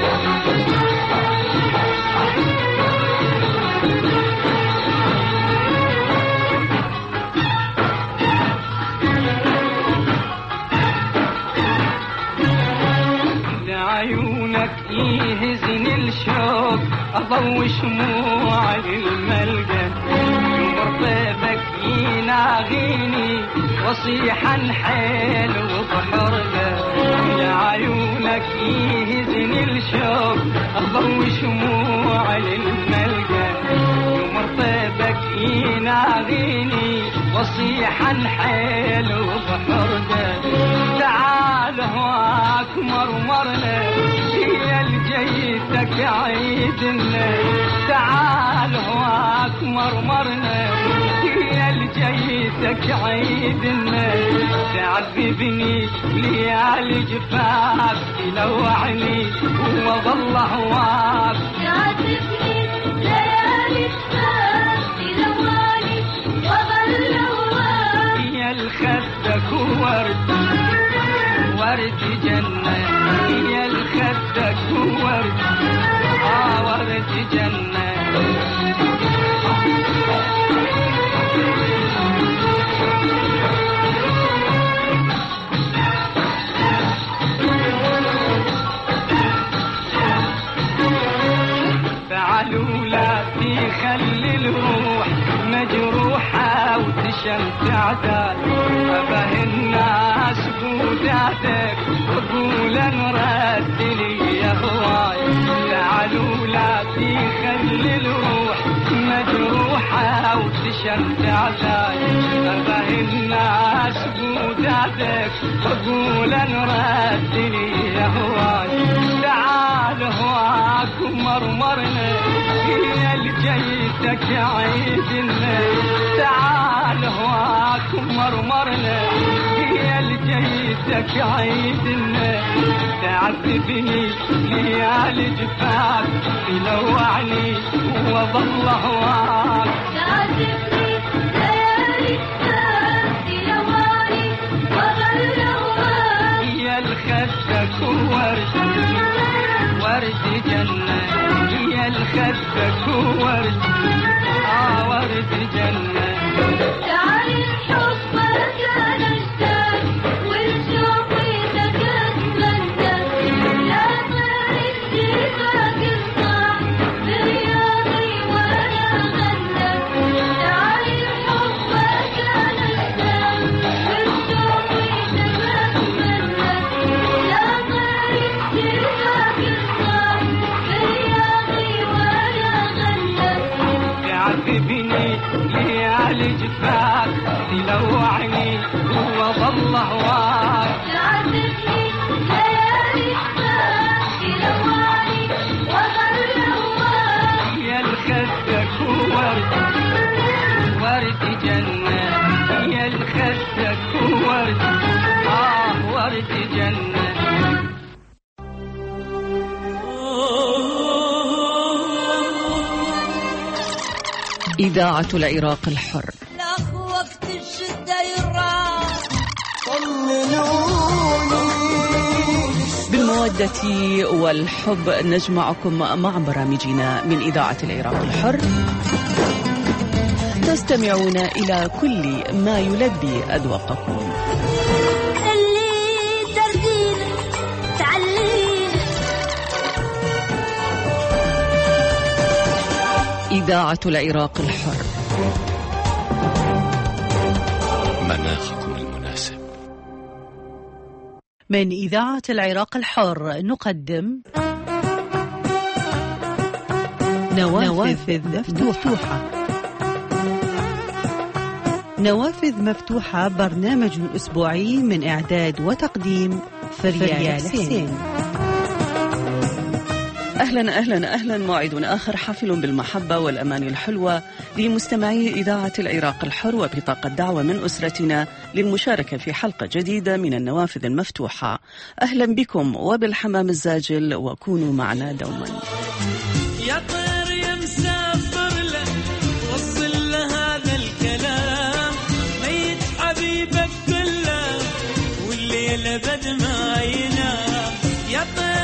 لعيونك يهزن الشوق أضوي شموع الملقى، يمر طيبك يناغيني وصيحا حيل وبحرقة. لعيونك يهزن الشوق أضوي شموع الملقى، يمر طيبك يناغيني وصيحا حيل وبحرقة. تعال هواك مرمرنا هي الجيتك عيدنا، تعال هواك مرمرنا هي الجيتك عيدنا. تعذبني ليالي جفاك تلوعني وظل هواك، تعذبني ليالي جفاك تلوعني وظل هواك. هي الخدك ورد ورد جنة، هي الخدك ورد ورد جنة. فعلوا لا تخلي الروح مجروحة وتشمتع دار. أبه الناس بوداتك وقول نرد لي يا هواي. تعالوا لا تخلي الروح مجروحة وتشمتع دار. أبه الناس بوداتك وقول نرد لي يا هواي. تعال هواك مرمرنا هي الجيتك عيدنا، تعال هواك مرمرنا هي الجيتك عيدنا. تعذبني ليالي جفاك تلوعني وظل هواك، تعذبني ليالي جفاك تلوعني وظل هواك. هي الخدك ورد ورد جنة، هي الخدك ورد ورد جنة. تعال الحب كان اشتاق والشوق تكتمنى، لا طير الجفاك الصعب برياضي ولا غنى. تعال الحب كان اشتاق والشوق تكتمنى، لا طير الجفاك الصعب برياضي ولا غنى. تعذبني ليالي جفاك تلوعني وظل هواك، تعذبني ليالي جفاك تلوعني وظل هواك. يا الخدك ورد ورد جنة، يا الخدك ورد ورد جنة. إذاعة العراق الحر. لا وقت الشدة يراح بالمودة والحب نجمعكم مع برامجنا من إذاعة العراق الحر. تستمعون إلى كل ما يلبي أذواقكم. اللي تردين تعلين. إذاعة العراق الحر. مناخكم المناسب. من إذاعة العراق الحر نقدم نوافذ مفتوحة. نوافذ مفتوحة برنامج أسبوعي من إعداد وتقديم فريال حسين. أهلا أهلا أهلا، موعد آخر حافل بالمحبة والأمان الحلوة لمستمعي إذاعة العراق الحر، وبطاقة دعوة من أسرتنا للمشاركة في حلقة جديدة من النوافذ المفتوحة. أهلا بكم وبالحمام الزاجل، وكونوا معنا دوما. يا طير يا مسافر له وصل له هذا الكلام، ميت حبيبك كله والليلة بد ما ينام. يا طير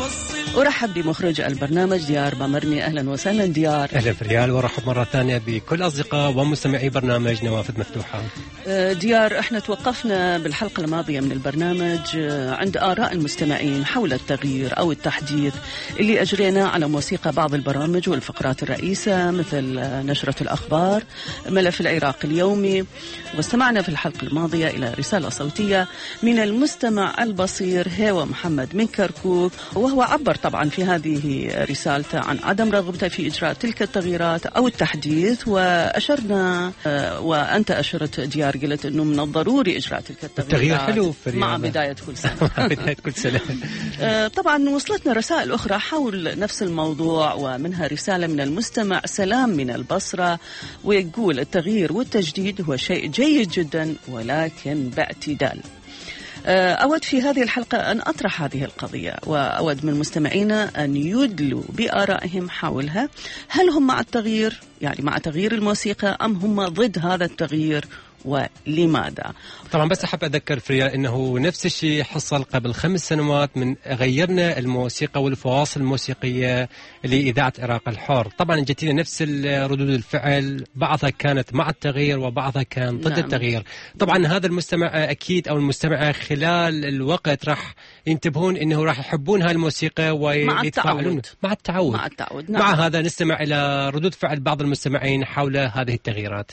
أرحب بمخرج البرنامج ديار بامرني. أهلا وسهلا ديار. أهلا فريال، وأرحب مرة ثانية بكل أصدقاء ومستمعي برنامج نوافذ مفتوحة. ديار، احنا توقفنا بالحلقة الماضية من البرنامج عند آراء المستمعين حول التغيير أو التحديث اللي أجريناه على موسيقى بعض البرامج والفقرات الرئيسة مثل نشرة الأخبار، ملف العراق اليومي. واستمعنا في الحلقة الماضية إلى رسالة صوتية من المستمع البصير هيوا محمد من كركوك، وهو عبر طبعا في هذه رسالته عن عدم رغبته في إجراء تلك التغييرات أو التحديث. وأشرنا وأنت أشرت ديار، قلت أنه من الضروري إجراء تلك التغيير حلو مع بداية كل سنة. مع بداية كل سنة. طبعا وصلتنا رسائل أخرى حول نفس الموضوع، ومنها رسالة من المستمع سلام من البصرة، ويقول التغيير والتجديد هو شيء جيد جدا ولكن باعتدال. أود في هذه الحلقة أن أطرح هذه القضية، وأود من مستمعينا أن يدلوا بآرائهم حولها. هل هم مع التغيير، يعني مع تغيير الموسيقى، أم هم ضد هذا التغيير ولماذا؟ طبعا بس أحب أذكر فريال أنه نفس الشيء حصل قبل 5 سنوات من غيرنا الموسيقى والفواصل الموسيقية لإذاعة العراق الحر. طبعا جتنا نفس ردود الفعل، بعضها كانت مع التغيير وبعضها كان ضد التغيير. طبعا هذا المستمع أكيد أو المستمعة خلال الوقت راح ينتبهون أنه راح يحبون هاي الموسيقى ويتفاعلون مع التعود. نعم. مع هذا نستمع إلى ردود فعل بعض المستمعين حول هذه التغييرات.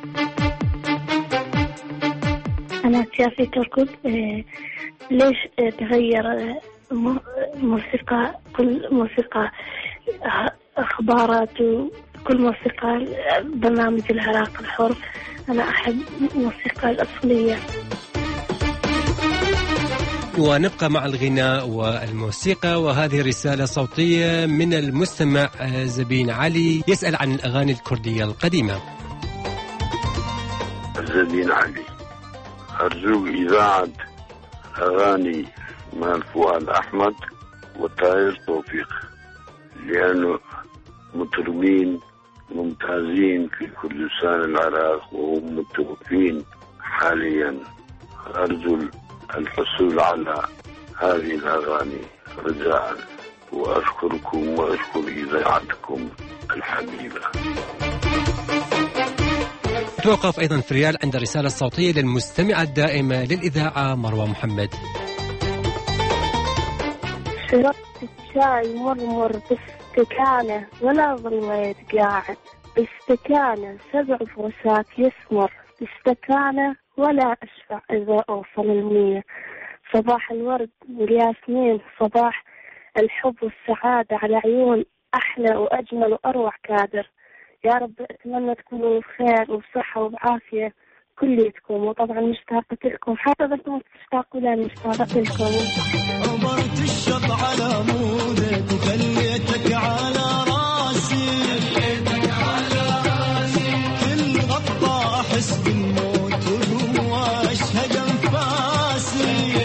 أنا في كركوك. ليش تغير موسيقى، كل موسيقى أخبارات وكل موسيقى برنامج العراق الحر؟ أنا أحب الموسيقى الأصلية. ونبقى مع الغناء والموسيقى، وهذه رسالة صوتية من المستمع زبين علي يسأل عن الأغاني الكردية القديمة. زبين علي، أرجو إذاعة أغاني مال فؤاد أحمد وطاهر توفيق، لأنه مطربين ممتازين في كردستان العراق وهم متوفين حاليا. أرجو الحصول على هذه الأغاني رجاء، وأشكركم وأشكر إذاعتكم الحبيبة. توقف أيضا فريال عند رسالة صوتية للمستمعة الدائمة للإذاعة مروى محمد. شربت الشاي مرمر باستكانة ولا ظليت قاعد، باستكانة 7 فرسات يسمر، باستكانة ولا أشفع إذا أوصل 100. صباح الورد والياسمين، صباح الحب والسعادة على عيون أحلى وأجمل وأروع كادر. يا رب أتمنى تكونوا بخير وبصحة وبعافية كليتكم، وطبعا مشتاقة لكم، حتى إذا كنتوا تشتاقوا لي مشتاقة لكم. عبرت الشط على مودك وخليتك على راسي، كل غطى أحس بالموت وجوا أشهد أنفاسي.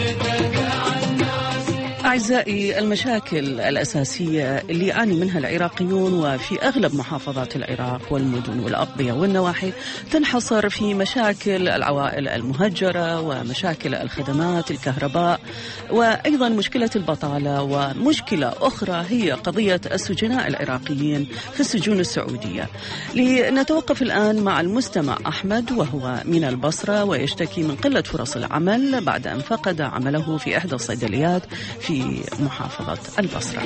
أعزائي، المشاكل الأساسية اللي يعاني منها العراقيون وفي أغلب محافظات العراق والمدن والأقضية والنواحي تنحصر في مشاكل العوائل المهجرة ومشاكل الخدمات، الكهرباء، وأيضا مشكلة البطالة. ومشكلة أخرى هي قضية السجناء العراقيين في السجون السعودية. لنتوقف الآن مع المستمع أحمد، وهو من البصرة ويشتكي من قلة فرص العمل بعد أن فقد عمله في إحدى الصيدليات في محافظة البصرة.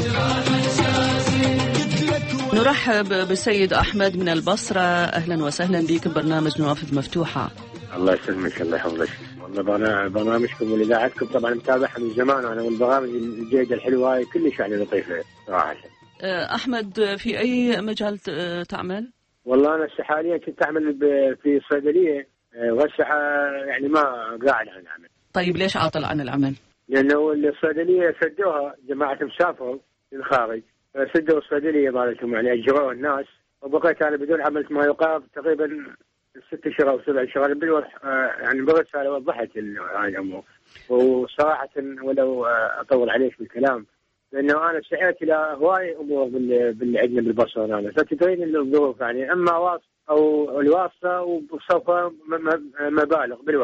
نرحب بالسيد أحمد من البصرة. أهلا وسهلا بك ببرنامج نوافذ مفتوحة. الله يسلمك، الله يحفظك. والله برنامجكم وإذاعتكم طبعا متابعها من زمان، أنا والبرامج الجيدة الحلوة هاي كلش يعني لطيفة صراحة. أحمد، في أي مجال تعمل؟ والله أنا حاليا كنت أعمل في صيدلية، وهسه يعني ما قاعد عن العمل. طيب ليش عاطل عن العمل؟ لأنه الصيدلية سدوها جماعة مسافروا للخارج، سدوا الصيدلية مالتهم يعني أجروها الناس، وبقيت أنا بدون عمل ما يقارب تقريبا 6 شهور أو 7 شهور. يعني برسالة وضحت هاي الأمور، وصراحة ولو أطول عليك بالكلام، لأنه أنا سعيت إلى هواي أمور عندنا بالبصرة هنا، فتدرين الظروف يعني، أما واسطة أو الواسطة وسوف مبالغ بالوراء.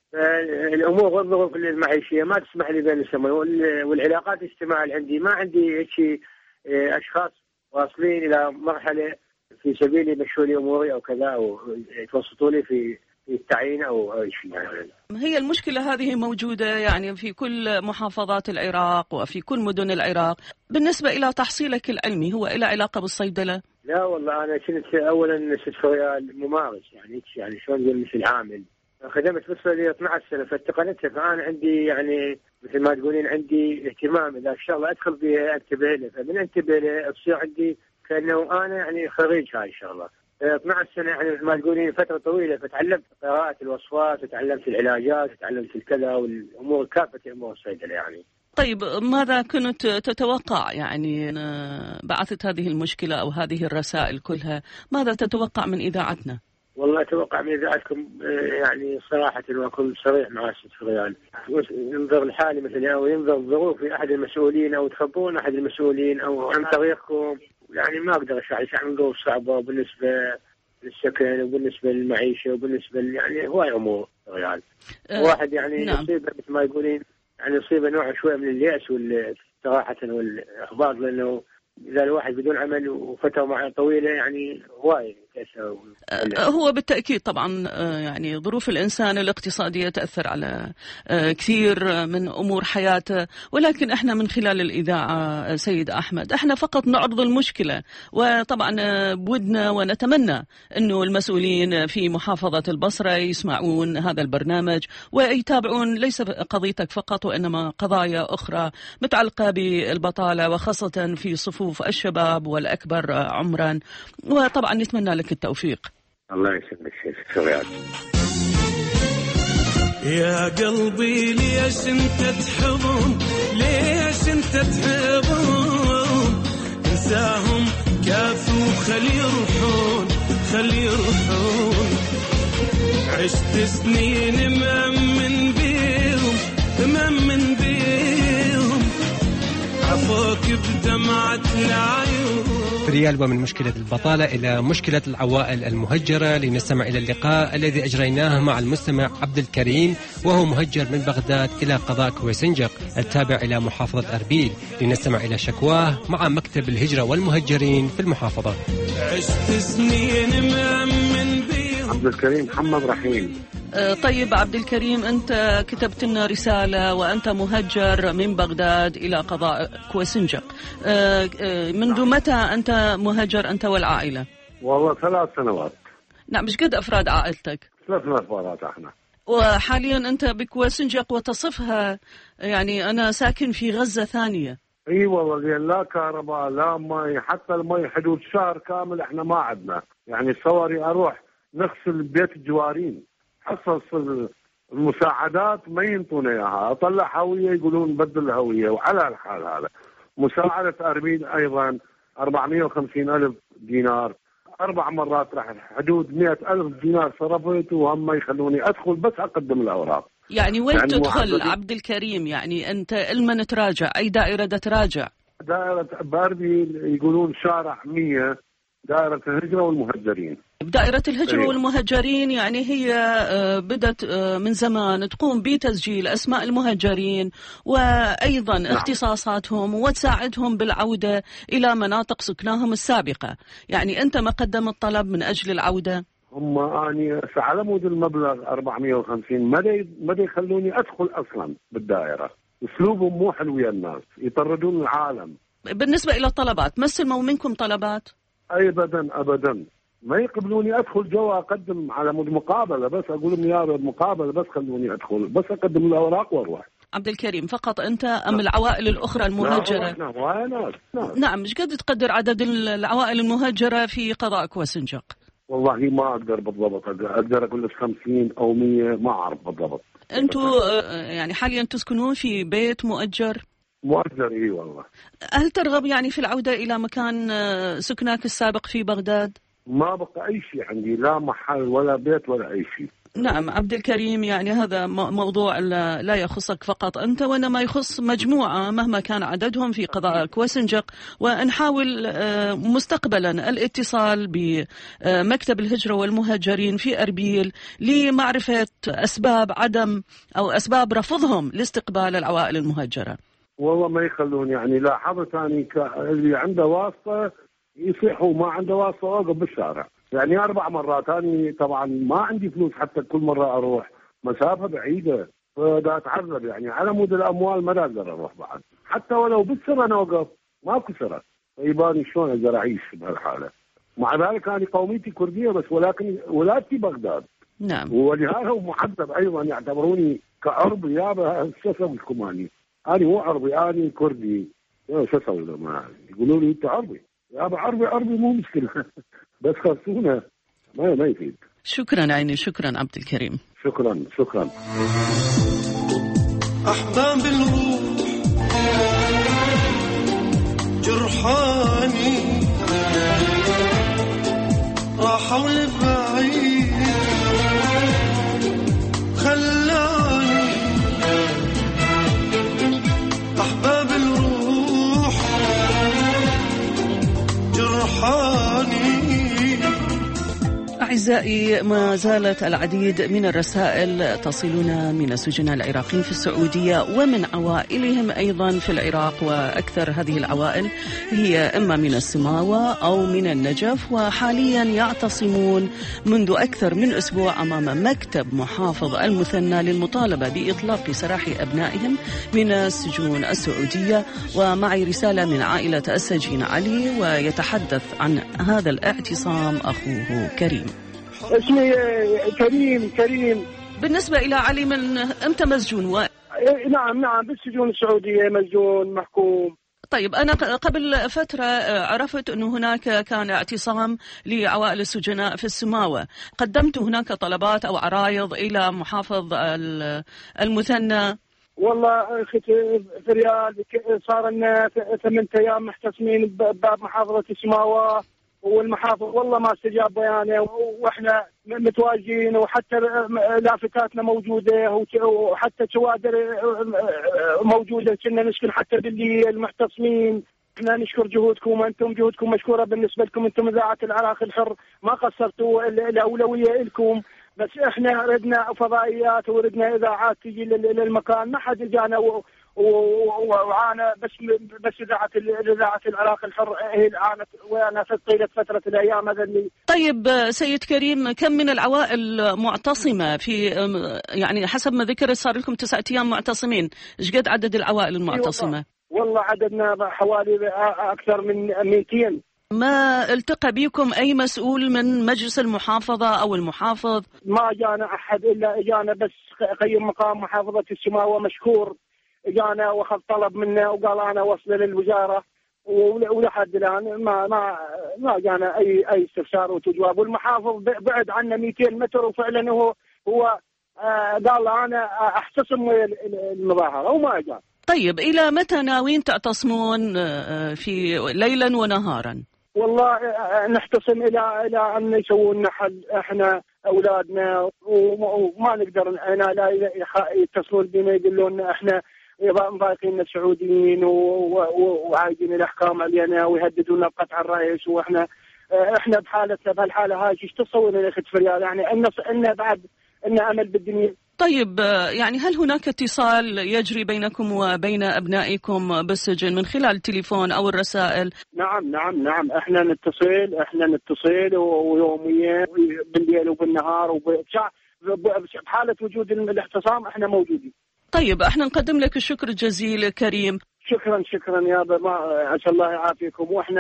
الامور والظروف المعيشيه ما تسمح لي بين السماء والعلاقات الاجتماعيه اللي عندي، ما عندي شيء اشخاص واصلين الى مرحله في سبيل يمشوا لي اموري او كذا او يتوسطوا لي في التعيين او اي شيء يعني. هي المشكله هذه موجوده يعني في كل محافظات العراق وفي كل مدن العراق. بالنسبه الى تحصيلك العلمي، هو له علاقه بالصيدله؟ لا والله انا كنت اولا سكريال ممارس يعني شلون نقول مثل عامل. خدمت في السعوديه 12 سنه فاتقنتها، فانا عندي يعني مثل ما تقولين عندي اهتمام اذا الشغله ادخل بها انتبه لها، فمن انتبه لها تصير عندي كانه انا يعني خريج هاي الشغله. 12 سنه يعني مثل ما تقولين فتره طويله، فتعلمت قراءه الوصفات وتعلمت العلاجات وتعلمت الكذا والامور كافه امور الصيدله يعني. طيب ماذا كنت تتوقع يعني بعثت هذه المشكله او هذه الرسائل كلها، ماذا تتوقع من اذاعتنا؟ والله اتوقع من اذاعتكم يعني صراحه واكون صريح مع ست ريال، ينظر لحالي مثلا او ينظر ظروف احد المسؤولين او تخبرون احد المسؤولين او عن طريقكم، يعني ما اقدر اشرح عن ظروف صعبه بالنسبه للسكن وبالنسبه للمعيشه وبالنسبه يعني هواي امور ريال. واحد يعني نعم. يصيبه مثل ما يقولين يعني يصيبه نوع شويه من الياس صراحه والاحباط، لانه إذا الواحد بدون عمل وفترة معه طويلة يعني هواي هو بالتأكيد طبعا يعني ظروف الإنسان الاقتصادية تأثر على كثير من أمور حياته، ولكن احنا من خلال الإذاعة سيد أحمد احنا فقط نعرض المشكلة، وطبعا بودنا ونتمنى أنه المسؤولين في محافظة البصرة يسمعون هذا البرنامج ويتابعون ليس قضيتك فقط وإنما قضايا أخرى متعلقة بالبطالة وخاصة في صفوف الشباب والأكبر عمرا، وطبعا نتمنى لك التوفيق. الله يسلمك شكرا. يا قلبي ليش انت تحضن، ليش انت تحضن، انساهم كافوا خلي يروحون خلي يروحون، عشت سنين مأمن بيهم مأمن بيهم، عفوك بدمعة العيون. ريال، ومن مشكلة البطالة إلى مشكلة العوائل المهجرة، لنستمع إلى اللقاء الذي أجريناه مع المستمع عبد الكريم وهو مهجر من بغداد إلى قضاء كويسنجق التابع إلى محافظة أربيل، لنستمع إلى شكواه مع مكتب الهجرة والمهجرين في المحافظة. عشت سنين مأمن بيهم. عبد الكريم محمد رحيم. طيب عبد الكريم، أنت كتبت لنا رسالة وأنت مهجر من بغداد إلى قضاء كويسنجق، منذ متى أنت مهجر أنت والعائلة؟ والله 3 سنوات. نعم، مش قد أفراد عائلتك؟ 3 نفرات احنا. وحاليا أنت بكويسنجق وتصفها يعني أنا ساكن في غزة ثانية. اي والله لا كهرباء لا مي، حتى المي حدود شهر كامل احنا ما عندنا، يعني صوري اروح نغسل بيت الجوارين، حصص المساعدات ما ينطونا اياها، اطلع هويه يقولون بدل الهويه، وعلى الحال هذا. مساعده اربيل ايضا 450,000 دينار، 4 مرات راح حدود 100,000 دينار صرفت، وهم ما يخلوني ادخل بس اقدم الاوراق. يعني وين يعني تدخل عبد الكريم؟ يعني انت لمن تراجع؟ اي دائره تراجع؟ دائره باربيل يقولون شارع 100، دائره الهجره والمهجرين. دائرة الهجرة والمهجرين يعني هي بدأت من زمان تقوم بتسجيل أسماء المهجرين وأيضا اختصاصاتهم وتساعدهم بالعودة إلى مناطق سكناهم السابقة. يعني أنت ما قدمت طلب من أجل العودة؟ هم أني على مود المبلغ 450 ما يخلوني أدخل أصلا بالدائرة، أسلوبهم مو حلو ويا الناس، يطردون العالم. بالنسبة إلى الطلبات، ما استلموا منكم طلبات؟ أبدا ما يقبلوني ادخل جوا، اقدم على مود مقابله، بس اقول لهم يا مقابله بس خلوني ادخل، بس اقدم الاوراق واروح. عبد الكريم فقط انت ام العوائل الاخرى المهجره؟ نعم، مش قد تقدر عدد العوائل المهجره في قضاء كويسنجق؟ والله ما اقدر بالضبط، اقدر اقول لك 50 او 100، ما اعرف بالضبط. انتوا يعني حاليا تسكنون في بيت مؤجر؟ مؤجر اي والله. هل ترغب يعني في العوده الى مكان سكنك السابق في بغداد؟ ما بقى أي شيء عندي، لا محل ولا بيت ولا أي شيء. نعم عبد الكريم، يعني هذا موضوع لا يخصك فقط أنت، وإنما يخص مجموعة مهما كان عددهم في قضاء كويسنجق، ونحاول مستقبلا الاتصال بمكتب الهجرة والمهاجرين في أربيل لمعرفة أسباب عدم أو أسباب رفضهم لاستقبال العوائل المهجرة. والله ما يخلون، يعني لاحظت أني اللي عنده واسطة يصيح وما عنده واسطة واقف بالشارع، يعني 4 مرات. أنا طبعا ما عندي فلوس حتى كل مرة أروح، مسافة بعيدة، فدا أتعذب يعني على مود الأموال ما أقدر أروح بعد، حتى ولو بالسنة أنا أوقف ماكو سنة، يباني شلون أقدر أعيش بهالحالة. مع ذلك أنا قوميتي كردية بس، ولكن ولادتي بغداد. نعم. ولهذا ومحدد أيضا يعتبروني كعربي، يابا شو أسوي لكم أنا مو عربي، أنا كردي، شو أسوي لهم؟ يقولوا لي أنت عربي، يابا عربي مو مشكلة بس خلصونا ما يفيد. شكرا عيني، شكرا عبد الكريم. شكرا. أحباب الروح جرحاني راحوا لبعيد خلاني، أحباب الروح جرحاني. أعزائي، ما زالت العديد من الرسائل تصلنا من السجناء العراقيين في السعودية ومن عوائلهم أيضا في العراق، وأكثر هذه العوائل هي إما من السماوة أو من النجف، وحاليا يعتصمون منذ أكثر من أسبوع أمام مكتب محافظ المثنى للمطالبة بإطلاق سراح أبنائهم من السجون السعودية. ومعي رسالة من عائلة السجين علي، ويتحدث عن هذا الاعتصام أخوه كريم. اسمي كريم. بالنسبة إلى علي، من أمتى مسجون؟ نعم بالسجون السعودية مسجون محكوم. طيب، أنا قبل فترة عرفت أنه هناك كان اعتصام لعوائل السجناء في السماوة، قدمت هناك طلبات أو عرايض إلى محافظ المثنى؟ والله أخي في الرياض صار لنا 8 أيام محتسمين بباب محافظة السماوة، والمحافظ والله ما استجاب بيانه، واحنا متواجدين، وحتى لافتاتنا موجوده، وحتى شوادر موجوده، كنا نشكر حتى بالليل محتصمين. احنا نشكر جهودكم، انتم جهودكم مشكوره بالنسبه لكم، انتم اذاعه العراق الحر ما قصرتوا، الاولويه لكم، بس احنا ردنا فضائيات وردنا اذاعات تجي للمكان، ما حد جانا وعانى، بس اذاعه العراق الحر هي عانت وانا طيله فتره الايام هذا اللي. طيب سيد كريم، كم من العوائل معتصمه في، يعني حسب ما ذكر صار لكم 9 أيام معتصمين، ايش قد عدد العوائل المعتصمه؟ والله عددنا حوالي اكثر من 200. ما التقى بكم أي مسؤول من مجلس المحافظة أو المحافظ؟ ما جانا أحد، إلا جانا بس قيم مقام محافظة السماوة مشكور، جانا واخذ طلب منا وقال أنا وصل للوزارة، ولحد الآن ما جانا أي استفسار وتجواب. والمحافظ بعد عنا 200 متر، وفعلا هو قال أنا أحتسم المظاهرة وما جاء. طيب، إلى متى ناويين تعتصمون في ليلا ونهارا؟ والله نحتصم إلى أن يسوون حل، إحنا أولادنا وما نقدر، لا يتصلون بنا يقولون إحنا مضايقين السعوديين وعايدين الأحكام علينا ويهددونا بقطع الرئيس، وإحنا بهالحالة هاي ايش تصور يا أخي فريال؟ يعني إن بعد إن أمل بالدنيا. طيب، يعني هل هناك اتصال يجري بينكم وبين أبنائكم بالسجن من خلال التليفون أو الرسائل؟ نعم احنا نتصل ويوميا بالليل وبالنهار بحالة وجود الاعتصام احنا موجودين. طيب، احنا نقدم لك الشكر الجزيل كريم. شكرا يا عسى الله يعافيكم، واحنا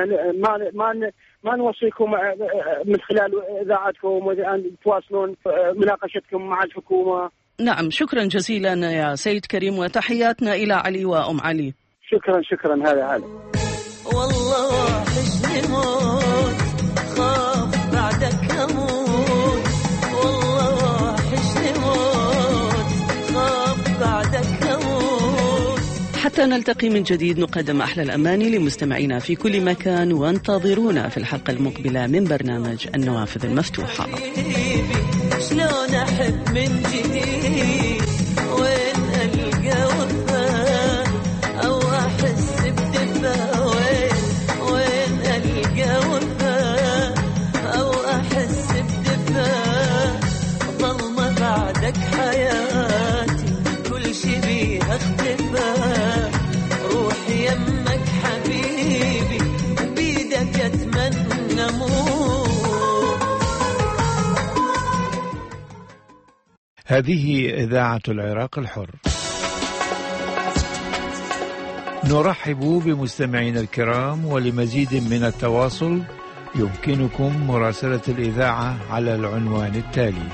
ما نوصيكم من خلال اذاعتكم تواصلون مناقشتكم مع الحكومة. نعم، شكرا جزيلا يا سيد كريم، وتحياتنا إلى علي وأم علي. شكرا هلا. والله وحشني موت، خاف بعدك أموت، والله وحشني موت، خاف بعدك أموت. حتى نلتقي من جديد، نقدم أحلى الأماني لمستمعينا في كل مكان، وانتظرونا في الحلقة المقبلة من برنامج النوافذ المفتوحة. شلون أحب من جديد، وين ألقى وفاء أو أحس بدفا، وين ألقى وفاء أو أحس بدفا، ظلمة بعدك حياتي كل شي بيها اختفى، روحي يمك حبيبي بيدك أتمنى موت. هذه إذاعة العراق الحر. نرحب بمستمعينا الكرام، ولمزيد من التواصل يمكنكم مراسلة الإذاعة على العنوان التالي: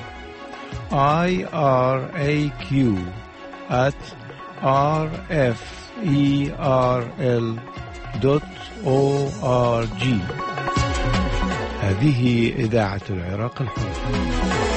iraq@rferl.org. هذه إذاعة العراق الحر.